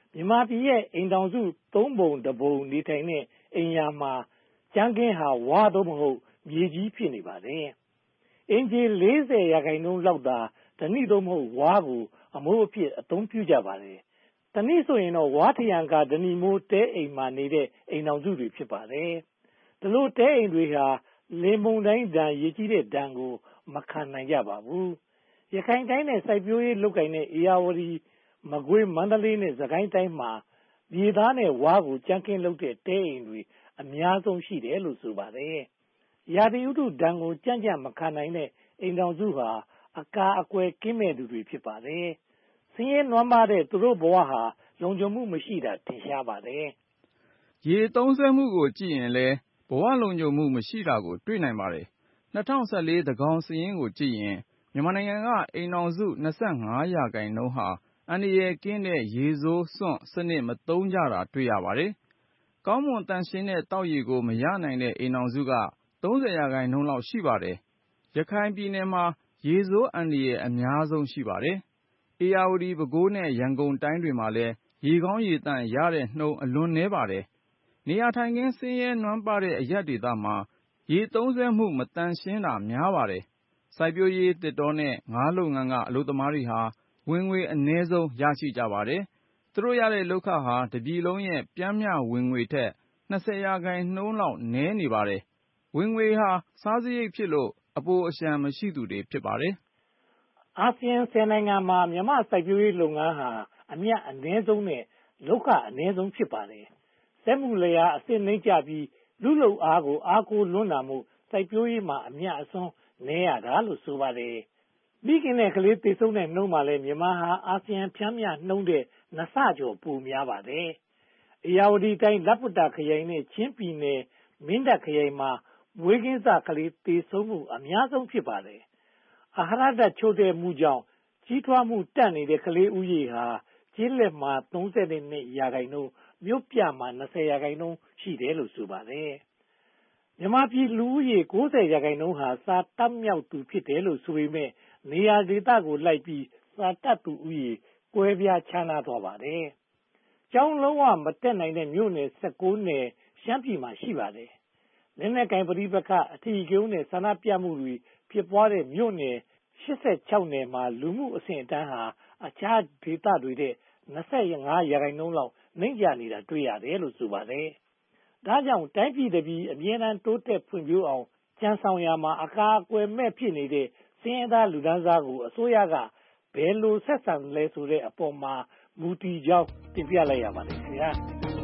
မြန်မာပြည်ရဲ့အိမ်ထောင်စုသုံးပုံတစ်ပုံနေထိုင်တဲ့အိမ်ယာမှာကြမ်းခင်းဟာဝါသို့မဟုတ်မြေကြီးဖြစ်နေပါတယ်။အင်ဂျီလေးဆယ်ရာခိုင်နှုန်းလောက်သာဓနိသို့မဟုတ်ဝါကိုအမိုးအဖြစ်အသုံးပြုကြပါတယ်။ဓနိဆိုရင်တော့ဝါထရံကဓနိမိုးတဲအိမ်မှာနေတဲ့အိမ်ထောင်စုတွေဖြစ်ပါတယ်။ဒီလိုတဲအိမ်တွေဟာလေမုန်တိုင်းဒဏ်ရေကြီးတဲ့ဒဏ်ကိုမခံနိုင်ကြပါဘူး။ရခိုင်တိုင်းနဲ့စိုက်ပျိုးရေးလုပ်ကိုင်တဲ့ဧရာဝတီမကွေးမန္တလေးနဲ့စကိုင်းတိုင်းမှာမြေသားနဲ့ဝါကိုကြမ်းခင်းလုပ်တဲ့တဲအိမ်တွေအများဆုံးရှိတယ်လို့ဆိုပါတယ်။ရာသီဥတုဒဏ်ကိုကြံ့ကြံ့မခံနိုင်တဲ့အိမ်ထောင်စုဟာအကာအကွယ်ကင်းမဲ့သူတွေဖြစ်ပါတယ်။ဆင်းရဲနွမ်းပါးတဲ့သူတို့ဘဝဟာလုံခြုံမှုမရှိတာထင်ရှားပါတယ်။ရေသုံးစွဲမှုကိုကြည့်ရင်လည်းဘဝလုံခြုံမှုမရှိတာကိုတွေ့နိုင်ပါတယ်။၂၀၁၄သန်းခေါင်စာရင်းကိုကြည့်ရင်မြန်မာနိုင်ငံကအိမ်ထောင်စု၂၅ရာခိုင်နှုန်းဟာအန္တရာယ်ကင်းတဲ့ရေဆိုးစွန့်စနစ်မသုံးကြတာတွေ့ရပါတယ်။ကောင်းမွန်သန့်ရှင်းတဲ့သောက်ရေကိုမရနိုင်တဲ့အိမ်ထောင်စုကသုံးဆယ်ရာခိုင်နှုန်းလောက်ရှိပါတယ်။ရခိုင်ပြည်နယ်မှာရေဆိုးအန္တရာယ်အများဆုံးရှိပါတယ်။ဧရာဝတီပဲခူးနဲ့ရန်ကုန်တိုင်းတွေမှာလည်းရေကောင်းရေသန့်ရတဲ့နှုန်းအလွန်နည်းပါတယ်။နေရာထိုင်ခင်းဆင်းရဲနွမ်းပါးတဲ့အရပ်ဒေသမှာရေသုံးစွဲမှုမသန့်ရှင်းတာများပါတယ်။စိုက်ပျိုးရေးသစ်တောနဲ့ငါးလုပ်ငန်းကအလုပ်သမားတွေဟာဝင်ငွေအနည်းဆုံးရရှိကြပါတယ်။သူတို့ရတဲ့လုပ်ခဟာတပြည်လုံးရဲ့ပျမ်းမျှဝင်ငွေထက်၂၀ရာခိုင်နှုန်းလောက်နည်းနေပါတယ်။ဝင်ငွေဟာစားစရိတ်ဖြစ်လို့အပိုအလျှံမရှိသူတွေဖြစ်ပါတယ်။အာဆီယံဆယ်နိုင်ငံမှာမြန်မာစိုက်ပျိုးရေးလုပ်ငန်းဟာအမြတ်အနည်းဆုံးနဲ့လုပ်ခအနည်းဆုံးဖြစ်ပါတယ်။စက်မှုလျာအဆင့်နှိမ့်ကျပြီးလူလုပ်အားကိုအားကိုးလွန်းတာမို့စိုက်ပျိုးရေးမှာအမြတ်အစွန်းနည်းရတာလို့ဆိုပါတယ်။မိခင်နဲ့ကလေးသေဆုံးတဲ့နှုန်းမှာလည်းမြန်မာဟာအာဆီယံဖြန်းမျှနှုန်းတဲ့နှစ်ဆကျော်ပိုများပါတယ်။ဧရာဝတီတိုင်းလပုတ္တခရိုင်နဲ့ချင်းပြည်နယ်မင်းတပ်ခရိုင်မှာမွေးကင်းစကလေးသေဆုံးမှုအများဆုံးဖြစ်ပါတယ်။အာဟာရဓာတ်ချို့တဲ့မှုကြောင့်ကြီးထွားမှုတန့်နေတဲ့ကလေးဦးရေဟာကျေးလက်မှာသုံးဆယ်၂ရာခိုင်နှုန်းမြို့ပြမှာ၂၀ရာခိုင်နှုန်းရှိတယ်လို့ဆိုပါတယ်။မြန်မာပြည်လူဦးရေ၉၀ရာခိုင်နှုန်းဟာစာတတ်မြောက်သူဖြစ်တယ်လို့ဆိုပေမဲ့နေရာဒေသကိုလိုက်ပြီးစာတတ်သူဦးရေကွဲပြားခြားနားသွားပါတယ်။ကျောင်းလုံးဝမတက်နိုင်တဲ့မြို့နယ်၁၉နယ်ရှမ်းပြည်မှာရှိပါတယ်။လက်နက်ကိုင်ပဋိပက္ခအထီးကျုံးနဲ့ဆန္ဒပြမှုတွေဖြစ်ပွားတဲ့မြို့နယ်၈၆နယ်မှာလူမှုအဆင့်အတန်းဟာအခြားဒေသတွေထက်၂၅ရာခိုင်နှုန်းလောက်နိမ့်ကျနေတာတွေ့ရတယ်လို့ဆိုပါတယ်။ဒါကြောင့်တိုင်းပြည်တစ်ပြည်အမြဲတမ်းတိုးတက်ဖွံ့ဖြိုးအောင်ကြံဆောင်ရမှာအကာအကွယ်မဲ့ဖြစ်နေတဲ့ဆင်းရဲသားလူဒန်းစားကိုအစိုးရကဘယ်လိုဆက်ဆံလဲဆိုတဲ့အပေါ်မှာမူတည်ကြောင်းတင်ပြလိုက်ရပါတယ်ခင်ဗျာ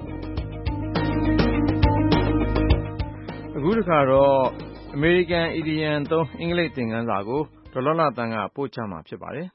အခုတစ်ခါတော့အမေရိကန်အီဒီယံသုံးအင်္ဂလိပ်သင်ခန်းစာကိုဒေါ်လှလှသန်းကပို့ချမှာဖြစ်ပါတယ်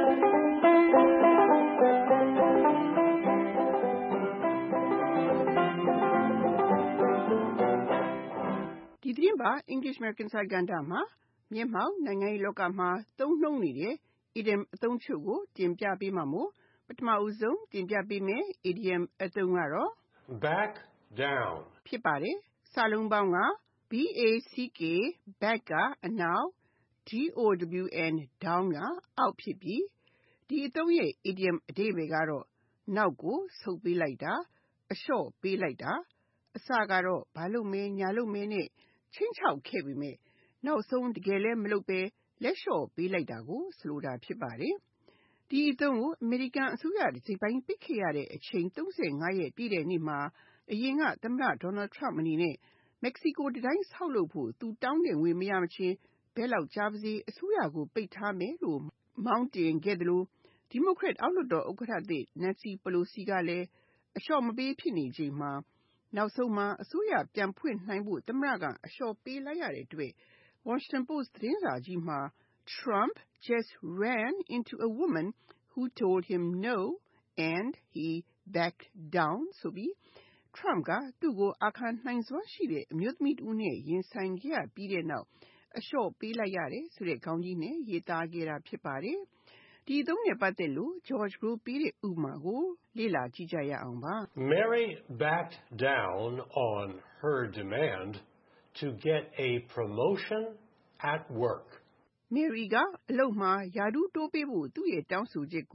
ဒီသတင်းပါ English American စာကဏ္ဍမှာမျက်မှောက်နိုင်ငံရေးလောကမှာသုံးနှုန်းနေတဲ့ idiom အသုံးချုပ်ကိုတင်ပြပေးမှာမို့ပထမဦးဆုံးတင်ပြပေးမယ် idiom အသုံးကတော့ back down ဖြစ်ပါတယ်။စာလုံးပေါင်းက B A C K back ကအနောက် D O W N down ကအောက်ဖြစ်ပြီးဒီအသုံးရဲ့ idiom အဓိပ္ပာယ်ကတော့နောက်ကိုဆုတ်ပေးလိုက်တာအလျှော့ပေးလိုက်တာအစကတော့ဘာလို့မဲညာလို့မဲနဲ့ချင်းချောက်ခဲ့ပြီမဲ့နောက်ဆုံးတကယ်လည်းမလုပ်ပဲလက်လျှော့ပေးလိုက်တာကိုဆိုလိုတာဖြစ်ပါတယ်။ဒီအသုံးကိုအမေရိကန်အစိုးရဒီဇိပိုင်းပိတ်ခဲ့ရတဲ့အချိန်၃၅ရက်ပြည့်တဲ့နေ့မှာအရင်ကသမ္မတ Donald Trump အနေနဲ့မက္ကဆီကိုတံတိုင်းဆောက်လုပ်ဖို့သူတောင်းတဲ့ငွေမရမချင်းဘယ်လောက်ကြာပါစေအစိုးရကိုပိတ်ထားမယ်လို့မောင်းတင်ခဲ့တယ်လို့ဒီမိုကရက်အောက်လွှတ်တော်ဥက္ကဋ္ဌသစ် Nancy Pelosi ကလည်းအလျှော့မပေးဖြစ်နေချိန်မှာနောက်ဆုံးမှာအစိုးရပြန်ဖွင့်နိုင်ဖို့သမ္မတကအလျှော့ပေးလိုက်ရတဲ့အတွက် Washington Post သတင်းစာကြီးမှာ Trump just ran into a woman who told him no and he backed down ဆိုပြီး Trump ကသူ့ကိုအာခံနိုင်စွမ်းရှိတဲ့အမျိုးသမီးတစ်ဦးနဲ့ရင်ဆိုင်ခဲ့ရပြီးတဲ့နောက်အလျှော့ပေးလိုက်ရတယ်ဆိုတဲ့ခေါင်းကြီးနဲ့ရေးသားခဲ့တာဖြစ်ပါတယ်။ဒီအသုံးနဲ့ပတ်သက်လို့ George Gro ပေးတဲ့ဥပမာကိုလေ့လာကြည့်ကြရအောင်ပါ။ Mary backed down on her demand to get a promotion at work. Mary ကအလုပ်မှာယာထူးတိုးပေးဖို့သူ့ရဲ့တောင်းဆိုချက်ကို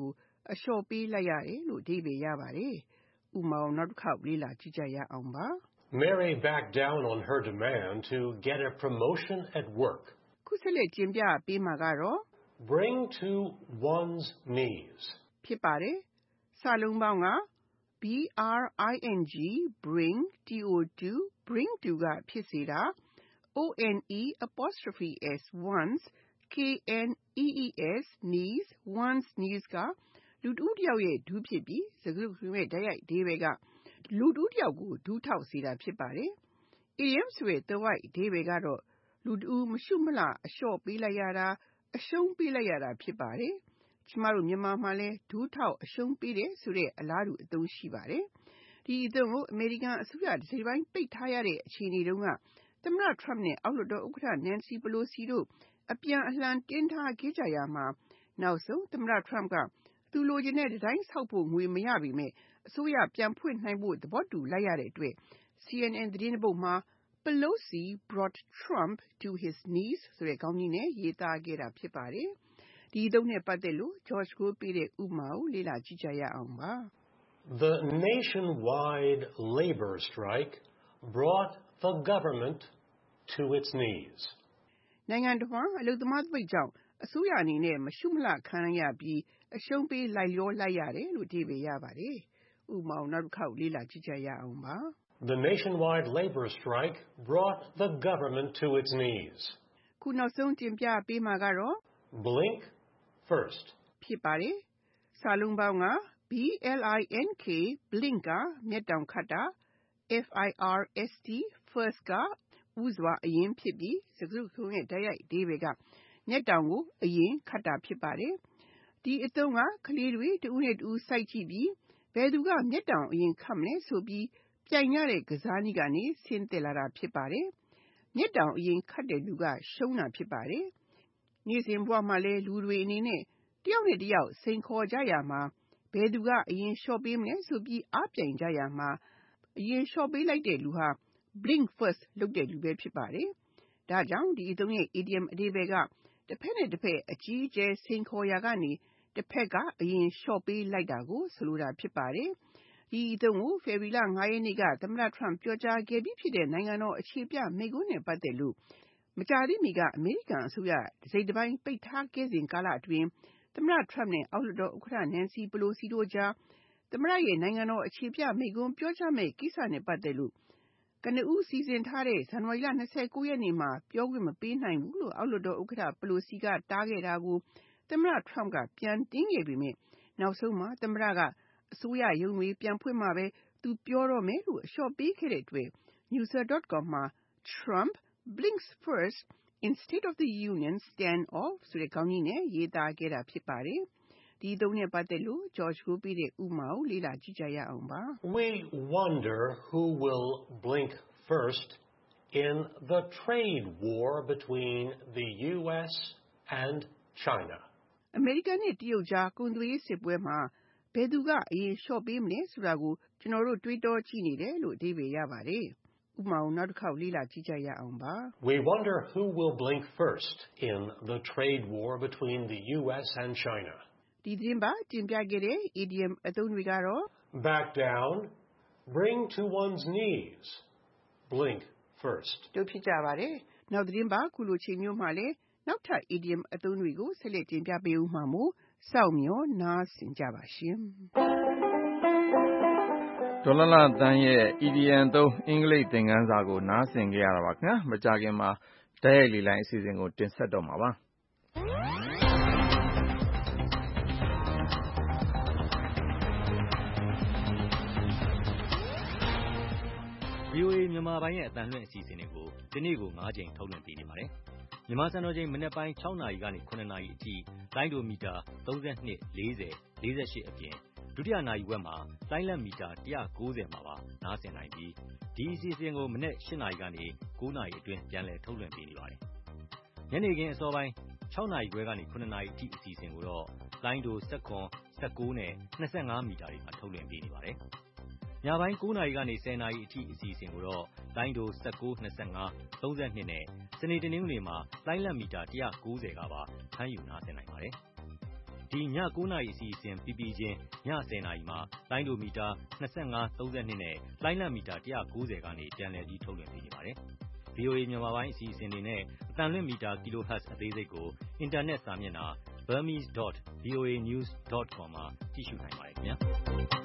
အလျှော့ပေးလိုက်ရတယ်လို့အဓိပ္ပာယ်ရပါတယ်။ဥပမာနောက်တစ်ခေါက်လေ့လာကြည့်ကြရအောင်ပါ။ Mary backed down on her demand to get a promotion at work. ခုဆက်လက်ကျင်းပပေးမှာကတော့ bring to one's knees ဖြစ်ပါတယ်။စာလုံးပေါင်းက B R I N G bring to bring to ကဖြစ်စေတာ O N E apostrophe S one's K N E E S knees one's knees ကလူတူတယောက်ရဲ့ဒူးဖြစ်ပြီးစကားစုရဲ့ဓာတ်ရိုက်အဓိပ္ပာယ်ကလူတူတယောက်ကိုဒူးထောက်စေတာဖြစ်ပါတယ်။ idiom ဆိုတဲ့သွယ်ဝိုက်အဓိပ္ပာယ်ကတော့လူတူမရှုမလှအလျှော့ပေးလိုက်ရတာအရှုံးပေးလိုက်ရတာဖြစ်ပါတယ်။ကျမတို့မြန်မာမှာလည်းဒူးထောက်အရှုံးပေးတယ်ဆိုတဲ့အလားတူအသုံးရှိပါတယ်။ဒီအသုံးကိုအမေရိကန်အစိုးရတစ်စိတ်ပိုင်းပိတ်ထားရတဲ့အခြေအနေတုန်းကသမ္မတ Trump နဲ့အောက်လွှတ်တော်ဥက္ကဋ္ဌ Nancy Pelosi တို့အပြန်အလှန်တင်းထားခဲ့ကြရမှာနောက်ဆုံးသမ္မတ Trump ကသူလိုချင်တဲ့ဒီဇိုင်းဆောက်ဖို့ငွေမရပေမဲ့အစိုးရပြန်ဖွင့်နိုင်ဖို့သဘောတူလိုက်ရတဲ့အတွက် C N N သတင်းတစ်ပုဒ်မှာ Pelosi brought Trump to his knees ဆိုတဲ့ခေါင်းကြီးနဲ့ရေးသားခဲ့တာဖြစ်ပါတယ်။ဒီအသုံးနဲ့ပတ်သက်လို့ George ကိုပေးတဲ့ဥပမာကိုလေ့လာကြည့်ကြရအောင်ပါ။ The nationwide labor strike brought the government to its knees. နိုင်ငံတော်အလုပ်သမားပိတ်ကြောင့်အစိုးရအနေနဲ့မရှုမလှခံရပြီးအရှုံးပေးလိုက်လျောလိုက်ရတယ်လို့အဓိပ္ပာယ်ရပါတယ်။ဥပမာနောက်တစ်ခေါက်လေ့လာကြည့်ကြရအောင်ပါ။ The nationwide labor strike brought the government to its knees. ခုနောက်ဆုံးတင်ပြပေးမှာကတော့ blink first ဖြစ်ပါတယ်။စာလုံးပေါင်းက B L I N K blink ကမျက်တောင်ခတ်တာ F I R S T first ကဥစွာအရင်ဖြစ်ပြီးစကားစုရဲ့ဓာတ်ရိုက်အဓိပ္ပာယ်ကမျက်တောင်ကိုအရင်ခတ်တာဖြစ်ပါတယ်။ဒီအသုံးကကလေးတွေတဦးနဲ့တဦးစိုက်ကြည့်ပြီးဘယ်သူကမျက်တောင်အရင်ခတ်မလဲဆိုပြီးပြိုင်ရတဲ့ကစားနည်းကနေဆင်းသက်လာတာဖြစ်ပါတယ်။မျက်တောင်အရင်ခတ်တဲ့လူကရှုံးတာဖြစ်ပါတယ်။နေ့စဉ်ဘဝမှာလည်းလူတွေအနေနဲ့တယောက်နဲ့တယောက်စိန်ခေါ်ကြရမှာဘယ်သူကအရင်လျှော့ပေးမလဲဆိုပြီးအားပြိုင်ကြရမှာအရင်လျှော့ပေးလိုက်တဲ့လူဟာ blink first လုပ်တဲ့လူပဲဖြစ်ပါတယ်။ဒါကြောင့်ဒီအသုံးရဲ့ idiom အဓိပ္ပာယ်ကတစ်ဖက်နဲ့တစ်ဖက်အကြီးအကျယ်စိန်ခေါ်ရာကနေတစ်ဖက်ကအရင်လျှော့ပေးလိုက်တာကိုဆိုလိုတာဖြစ်ပါတယ်။ဒီအသုံးကိုဖေဖော်ဝါရီလ၅ရက်နေ့ကသမ္မတ Trump ပြောကြားခဲ့ပြီးဖြစ်တဲ့နိုင်ငံတော်အခြေပြမိန့်ခွန်းနဲ့ပတ်သက်လို့မကြာသေးမီကအမေရိကန်အစိုးရတစ်စိတ်တစ်ပိုင်းပိတ်ထားခဲ့စဉ်ကာလအတွင်းသမ္မတ Trump နဲ့အောက်လွှတ်တော်ဥက္ကဋ္ဌ Nancy Pelosi တို့ကြားသမ္မတရဲ့နိုင်ငံတော်အခြေပြမိန့်ခွန်းပြောကြားမယ့်ကိစ္စနဲ့ပတ်သက်လို့ကနဦးစီစဉ်ထားတဲ့ဇန်နဝါရီလ၂၉ရက်နေ့မှာပြောခွင့်မပေးနိုင်ဘူးလို့အောက်လွှတ်တော်ဥက္ကဋ္ဌ Pelosi ကတားခဲ့တာကိုသမ္မတ Trump ကပြန်တင်းခဲ့ပေမဲ့နောက်ဆုံးမှာသမ္မတကအစိုးရရုံးတွေပြန်ဖွင့်မှပဲသူပြောတော့မယ်လို့အလျှော့ပေးခဲ့တဲ့အတွက် newser dot com မှာ Trump blinks first instead of the union standoff ဆိုတဲ့ခေါင်းကြီးနဲ့ရေးသားခဲ့တာဖြစ်ပါတယ်။ဒီအသုံးနဲ့ပတ်သက်လို့ George ကိုပေးတဲ့ဥပမာကိုလေ့လာကြည့်ကြရအောင်ပါ။ We wonder who will blink first in the trade war between the U S and China. အမေရိကန်နဲ့တရုတ်ကြားကုန်သွယ်ရေးစစ်ပွဲမှာဘယ်သူကအရင်လျှော့ပေးမလဲဆိုတာကိုကျွန်တော်တို့တွေးတောကြည့်နေတယ်လို့အဓိပ္ပာယ်ရပါတယ်။ဥပမာနောက်တစ်ခေါက်လေ့လာကြည့်ကြရအောင်ပါ။ We wonder who will blink first in the trade war between the U S and China. ဒီသတင်းပါတင်ပြခဲ့တဲ့ idiom အသုံးတွေကတော့ back down, bring to one's knees, blink first တို့ဖြစ်ကြပါတယ်။နောက်သတင်းပါခုလိုချိန်မျိုးမှာလည်းနောက်ထပ် idiom အသုံးတွေကိုဆက်လက်တင်ပြပေးဦးမှာမို့စောင့်မျှော်နားဆင်ကြပါရှင်ဒေါ်လာလာတန်းရဲ့ idiom သုံးအင်္ဂလိပ်သင်ခန်းစာကိုနားဆင်ကြရတာပါခင်ဗျာမကြာခင်မှာဓာတ်ရိုက်လေလိုင်းအစီအစဉ်ကိုတင်ဆက်တော့မှာပါဗွီအိုအေ မြန်မာပိုင်းရဲ့အသံလွှင့်အစီအစဉ်တွေကိုဒီနေ့ကို၅ကြိမ်ထုတ်လွှင့်ပေးနေပါတယ်။မြန်မာစံတော်ချိန်မနက်ပိုင်း၆နာရီကနေ၇နာရီအထိလိုင်းဒိုမီတာသုံး၂၄၀ ၄၈အပြင်ဒုတိယနာရီဝက်မှာလိုင်းလက်မီတာ၁၉၀မှာပါနားဆင်နိုင်ပြီးဒီအစီအစဉ်ကိုမနက်၈နာရီကနေ၉နာရီအတွင်းပြန်လည်ထုတ်လွှင့်ပေးနေပါတယ်။ညနေခင်းအစောပိုင်း၆နာရီခွဲကနေ၇နာရီအထိအစီအစဉ်ကိုတော့လိုင်းဒို၁၇ ၁၉နဲ့၂၅မီတာတွေမှာထုတ်လွှင့်ပေးနေပါတယ်။ညပိုင်း၉နာရီကနေ၁၀နာရီအထိအစီအစဉ်ကိုတော့လိုင်းဒို၁၉ ၂၅ ၃၂နဲ့စနေတနင်္ဂနွေမှာလိုင်းလက်မီတာ၁၉၀ကပါဖမ်းယူနားဆင်နိုင်ပါတယ်။ ဒီဒီညကိုးနာရီအစီအစဉ်ပြီးပြီးချင်းညဆယ်နာရီမှာလိုင်းဒိုမီတာနှစ်ငါး သုံး၂နဲ့လိုင်းလံမီတာone ninetyကနေပြန်လည်ပြီးထုတ်လွှင့်ပေးနေပါတယ်။ ဗွီအိုအေ မြန်မာပိုင်းအစီအစဉ်တွေနဲ့အသံလွှင့်မီတာ kilohertz အသေးစိတ်ကိုအင်တာနက်စာမျက်နှာ burmese dot voa news dot com မှာကြည့်ရှုနိုင်ပါတယ်ခင်ဗျာ။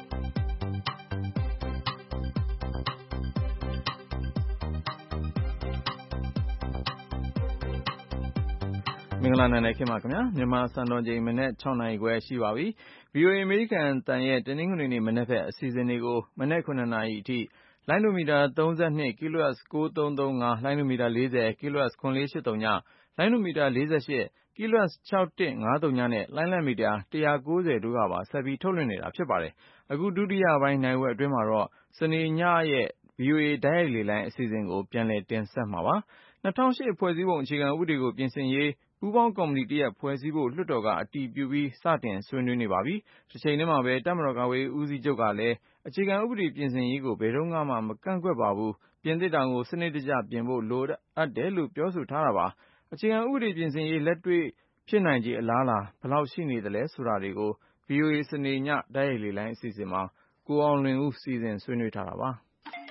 မင်္ဂလာနံနက်ခင်းပါခင်ဗျာမြန်မာစံတော်ချိန်မနေ့၆နာရီခွဲရှိပါပြီ။ ဗွီအိုအေအမေရိကန်အသံရဲ့တနင်္ဂနွေနေ့မနေ့ဖက်အစီအစဉ်တွေကိုမနေ့ခုနှစ်နာရီအထိလိုင်းဒိုမီတာသုံး၂ kilohertz ၉၃၃၅ လိုင်းဒိုမီတာ၄၀ kilohertz ၇၄၈၀ လိုင်းဒိုမီတာ၄၈ kilohertz ၆၁၅၀ နဲ့လိုင်းလံမီတာone ninetyတို့ကပါဆက်ပြီးထုတ်လွှင့်နေတာဖြစ်ပါတယ်။ အခုဒုတိယပိုင်းနာရီဝက်အတွင်းမှာတော့စနေညရဲ့ ဗွီအိုအေတိုက်ရိုက်လေလှိုင်းအစီအစဉ်ကိုပြန်လည်တင်ဆက်မှာပါ။ ၂၀၀၈ဖွဲ့စည်းပုံအခြေခံဥပဒေကိုပြင်ဆင်ရေးပူးပေါင်းကော်မတီတရပ်ဖွဲ့စည်းဖို့လွှတ်တော်ကအတည်ပြုပြီးစတင်ဆွေးနွေးနေပါပြီ။ တချိန်တည်းမှာပဲတပ်မတော်ကာကွယ်ရေးဦးစီးချုပ်ကလည်းအခြေခံဥပဒေပြင်ဆင်ရေးကိုဘယ်တုန်းကမှမကန့်ကွက်ပါဘူး။ပြင်သစ်တာကိုစနစ်တကျပြင်ဖို့လိုအပ်တယ်လို့ပြောဆိုထားတာပါ။ အခြေခံဥပဒေပြင်ဆင်ရေးလက်တွေ့ဖြစ်နိုင်ခြေအလားအလာဘယ်လောက်ရှိနေသလဲဆိုတာတွေကို ဗွီအိုအေစနေညတိုက်ရိုက်လေလှိုင်းအစီအစဉ်မှာကိုအောင်လွင်ဦးစီစဉ်ဆွေးနွေးထားတာပါ။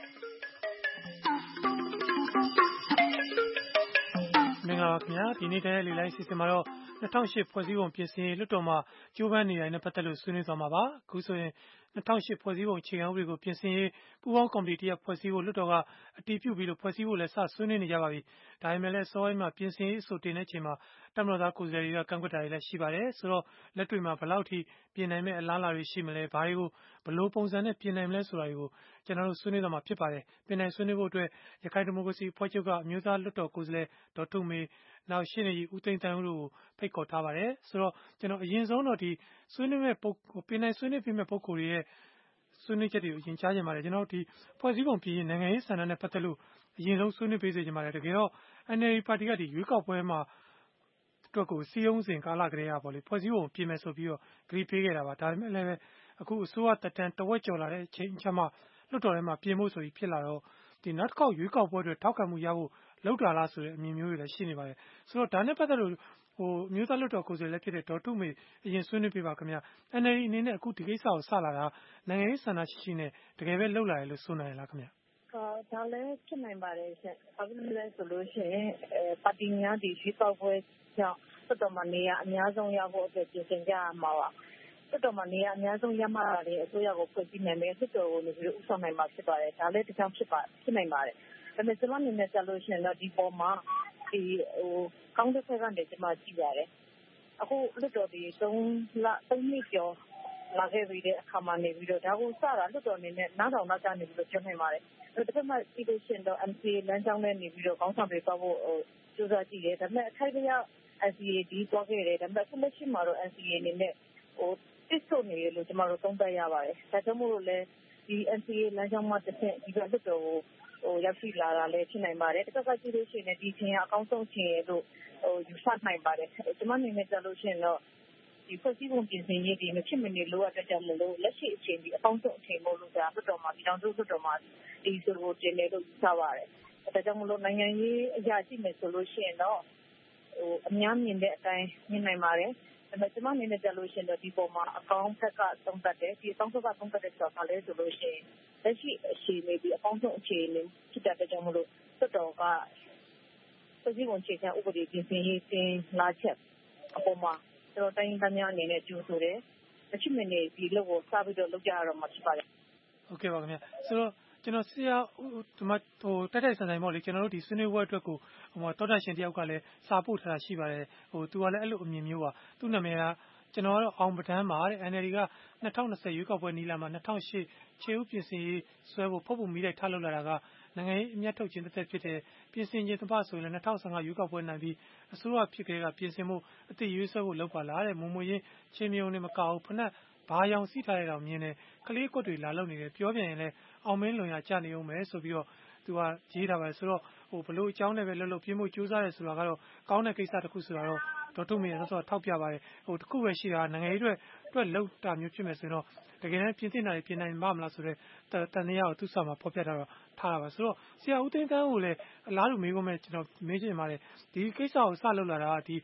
မင်္ဂလာပါခင်ဗျာဒီနေ့တိုက်ရိုက်လေလှိုင်းအစီအစဉ်မှာတော့၂၀၀၈ဖွဲ့စည်းပုံပြင်ဆင်ရေးလွှတ်တော်မှာကြိုးပမ်းနေတိုင်းနဲ့ပတ်သက်လို့ဆွေးနွေးသွားမှာပါအခုဆိုရင်၂၀၀၈ဖွဲ့စည်းပုံအခြေခံဥပဒေကိုပြင်ဆင်ရေးပူးပေါင်းကော်မတီတရပ်ဖွဲ့စည်းဖို့လွှတ်တော်ကအတည်ပြုပြီးလို့ဖွဲ့စည်းဖို့လည်းစဆွေးနွေးနေကြပါပြီဒါပေမဲ့လည်းစောပိုင်းမှာပြင်ဆင်ရေးအဆိုတင်တဲ့အချိန်မှာတပ်မတော်သားကိုယ်စားလှယ်တွေကကန့်ကွက်တာတွေလည်းရှိပါတယ်ဆိုတော့လက်တွေ့မှာဘယ်လောက်ထိပြင်နိုင်မဲ့အလားအလာတွေရှိမလဲဘာတွေကိုဘယ်လိုပုံစံနဲ့ပြင်နိုင်မလဲဆိုတာတွေကိုကျွန်တော်တို့ဆွေးနွေးသွားမှာဖြစ်ပါတယ်ပြင်နိုင်ဆွေးနွေးဖို့အတွက်ရခိုင်ဒီမိုကရေစီအဖွဲ့ချုပ်ကအမျိုးသားလွှတ်တော်ကိုယ်စားလှယ်ဒေါ်ထုမေနောက်ရှေ့နေကြီးဦးသိန်းသန်းဦးတို့ကိုဖိတ်ခေါ်ထားပါတယ်ဆိုတော့ကျွန်တော်အရင်ဆုံးတော့ဒီဆွေးနွေးမဲ့ပုံပြင်နိုင်ဆွေးနွေးပြီးမဲ့ပုံကိုယ်တွေရဲ့ဆွေးနွေးချက်တွေကိုအရင်ကြားချင်ပါတယ်ကျွန်တော်ဒီဖွဲ့စည်းပုံပြင်ရင်နိုင်ငံရေးဆန္ဒနဲ့ပတ်သက်လို့အရင်ဆုံးဆွေးနွေးပေးစေချင်ပါတယ်တကယ်တော့ N L D ပါတီကဒီရွေးကောက်ပွဲမှာအတွက်ကိုစီယုံစဉ်ကာလကလေးကပေါ့လေဖွဲ့စည်းပုံပြင်မယ်ဆိုပြီးတော့ဂရီးပေးခဲ့တာပါဒါပေမဲ့လည်းအခုအစိုးရတက်တန်းတဝက်ကျော်လာတဲ့အချိန်ချမှလွှတ်တော်ထဲမှာပြင်ဖို့ဆိုပြီးဖြစ်လာတော့ဒီနောက်တစ်ခေါက်ရွေးကောက်ပွဲတွေထောက်ခံမှုရဖို့လောက်တာလားဆိုတဲ့အမြင်မျိုးတွေလည်းရှိနေပါတယ်ဆိုတော့ဒါနဲ့ပတ်သက်လို့ဟိုမျိုးသားလွှတ်တော်ကိုယ်စားလှယ်လည်းဖြစ်တဲ့ဒေါ်ထုမေအရင်ဆွေးနွေးပြပါခင်ဗျာ N L D အနေနဲ့အခုဒီကိစ္စကိုစလာတာနိုင်ငံရေးဆန္ဒရှိရှိနဲ့တကယ်ပဲလှုပ်လာတယ်လို့ဆိုနိုင်လားခင်ဗျာဒါလည်းဖြစ်နိုင်ပါတယ်ရှင်။ဘာဖြစ်လို့လဲဆိုလို့ရှိရင်ပါတီများဒီရွေးကောက်ပွဲကြောင့်လွှတ်တော်မှာနေရာအများဆုံးရဖို့အတွက်ပြင်ဆင်ကြရမှာပါ။လွှတ်တော်မှာနေရာအများဆုံးရမှလာတဲ့အစိုးရကိုဖွဲ့စည်းနိုင်မယ်လွှတ်တော်ကိုလည်းပြီးဥဆောင်နိုင်မှာဖြစ်ပါတယ်။ဒါလည်းတစ်ကြောင်းဖြစ်ပါဖြစ်နိုင်ပါတယ်။ဒါပေမဲ့ကျွန်မအနေနဲ့ကြားလို့ရှိရင်တော့ဒီပေါ်မှာဒီဟိုကောင်းတဲ့ဘက်ကနေကျွန်မကြည့်ရတယ်။အခုလွှတ်တော်ဒီသုံးလသုံးနှစ်ကျော်လာခဲ့ပြီးတဲ့အခါမှာနေပြီးတော့ဒါကိုစတာလွှတ်တော်အနေနဲ့နားထောင်နောက်ကနေပြီးတော့ပြောနိုင်ပါတယ်။တစ်ဖက်မှာဒီလိုရှင်တော့ M C A လမ်းကြောင်းနဲ့နေပြီးတော့ကောင်းဆောင်တွေပေါ့ဖို့စူးစမ်းကြည့်တယ်ဒါပေမဲ့အခိုက်အတန့် N C A ဒီသွားခဲ့တယ်ဒါပေမဲ့အခုလက်ရှိမှာတော့ N C A အနေနဲ့ဟိုတစ်ဆို့နေတယ်လို့ကျွန်တော်တို့သုံးသပ်ရပါတယ်ဒါကြောင့်မို့လို့လည်းဒီ N C A လမ်းကြောင်းမှာတစ်ဆင့်ဒီကလွှတ်တော်ကိုဟိုရောက်ရှိလာတာလည်းဖြစ်နိုင်ပါတယ်တစ်ခါကကြည့်လို့ရှိရင်ဒီချိန်ကအကောင်းဆုံးချိန်ရဲ့လို့ဟိုယူဆနိုင်ပါတယ်ကျွန်မအနေနဲ့ကြားလို့ရှိရင်တော့ဒီဖွဲ့စည်းပုံပြင်ဆင်ရေးဒီမဖြစ်မနေလိုအပ်တဲ့ကြောင့်မလို့လက်ရှိအချိန်ဒီအကောင်းဆုံးအချိန်မို့လို့ဒါလွှတ်တော်မှာပြည်ထောင်စုလွှတ်တော်မှာဒီဆိုလို့တင်တယ်လို့ယူဆပါတယ်ဒါကြောင့်မလို့နိုင်ငံရေးအရာကြည့်မယ်ဆိုလို့ရှိရင်တော့ဟိုအများမြင်တဲ့အတိုင်းမြင်နိုင်ပါတယ်ဒါပေမဲ့ကျွန်မအနေနဲ့ကြားလို့ရှိရင်တော့ဒီပုံမှာအကောင်းဘက်ကသုံးသပ်တယ်ဒီအကောင်းဘက်ကသုံးသပ်တဲ့ဆိုတာကလည်းဆိုလို့ရှိရင်လက်ရှိအခြေအနေဒီအကောင်းဆုံးအခြေအနေဖြစ်တဲ့ကြောင့်မလို့လွှတ်တော်ကဖွဲ့စည်းပုံအခြေခံဥပဒေပြင်ဆင်ရေးတင်လာချက်အပေါ်မှာကျွန်တော်တိုင်းသားများအနေနဲ့ကြိုးဆိုတယ်မချစ်မနေဒီလို့ကိုစပြီးတော့လုပ်ကြရတော့မှာဖြစ်ပါတယ်ဟုတ်ကဲ့ပါခင်ဗျာဆိုတော့ကျွန်တော်ဆရာဒီမှာဟိုတိုက်တိုက်ဆိုင်ဆိုင်ပေါ့လေကျွန်တော်တို့ဒီဆွေးနွေးပွဲအတွက်ကိုဟိုမှာတောတာရှင်တယောက်ကလည်းစာပို့ထားတာရှိပါတယ်ဟိုသူကလည်းအဲ့လိုအမြင်မျိုးပါသူ့နာမည်ကကျွန်တော်ကတော့အောင်ပဒန်းပါတဲ့ N L D က၂၀၂၀ရွေးကောက်ပွဲနီလာမှာ၂၀၀၈ခြေဥပြင်ဆင်ရေးဆွဲဖို့ဖုတ်ဖို့မိလိုက်ထားလောက်လာတာကနိုင်ငံရေးအမျက်ထုတ်ခြင်းတစ်သက်ဖြစ်တဲ့ပြင်ဆင်ခြင်းတပဆိုရင်လည်း၂၀၁၅ရွေးကောက်ပွဲနိုင်ပြီးအစိုးရဖြစ်ခဲ့ကပြင်ဆင်မှုအသစ်ရွေးဆွဲဖို့လုပ်ပါလားတဲ့မုံမွေရင်ချင်းမြုံနေမကောက်ဘူးဖနက်ဘာရောင်စီးထားတဲ့တောင်မြင်တယ်ကလေးကွက်တွေလာလုံနေတယ်ပြောပြရင်လည်းအောင်မင်းလွန်ရကြနေအောင်မယ်ဆိုပြီးတော့သူကရေးထားပါတယ်ဆိုတော့ဟိုဘလို့အကြောင်းနဲ့ပဲလှုပ်လှုပ်ပြင်းမှုကြိုးစားတယ်ဆိုတာကတော့ကောင်းတဲ့ကိစ္စတစ်ခုဆိုတာတော့ဒေါက်တာမေဆောထောက်ပြပါတယ်ဟိုတစ်ခုပဲရှိတာနိုင်ငံရေးအတွက်အတွက်လှုပ်တာမျိုးဖြစ်မယ်ဆိုရင်တော့တကယ်တမ်းပြင်သစ်နာတွေပြင်နိုင်မှာမလားဆိုတော့တန်တရားကိုသူ့စာမှာဖော်ပြထားတော့ထားတာပါဆိုတော့ဆရာဦးသိန်းသန်းကိုလည်းအလားတူမေးခွန်းမဲ့ကျွန်တော်မေးချင်ပါတယ်ဒီကိစ္စကိုစလှုပ်လာတာကဒီ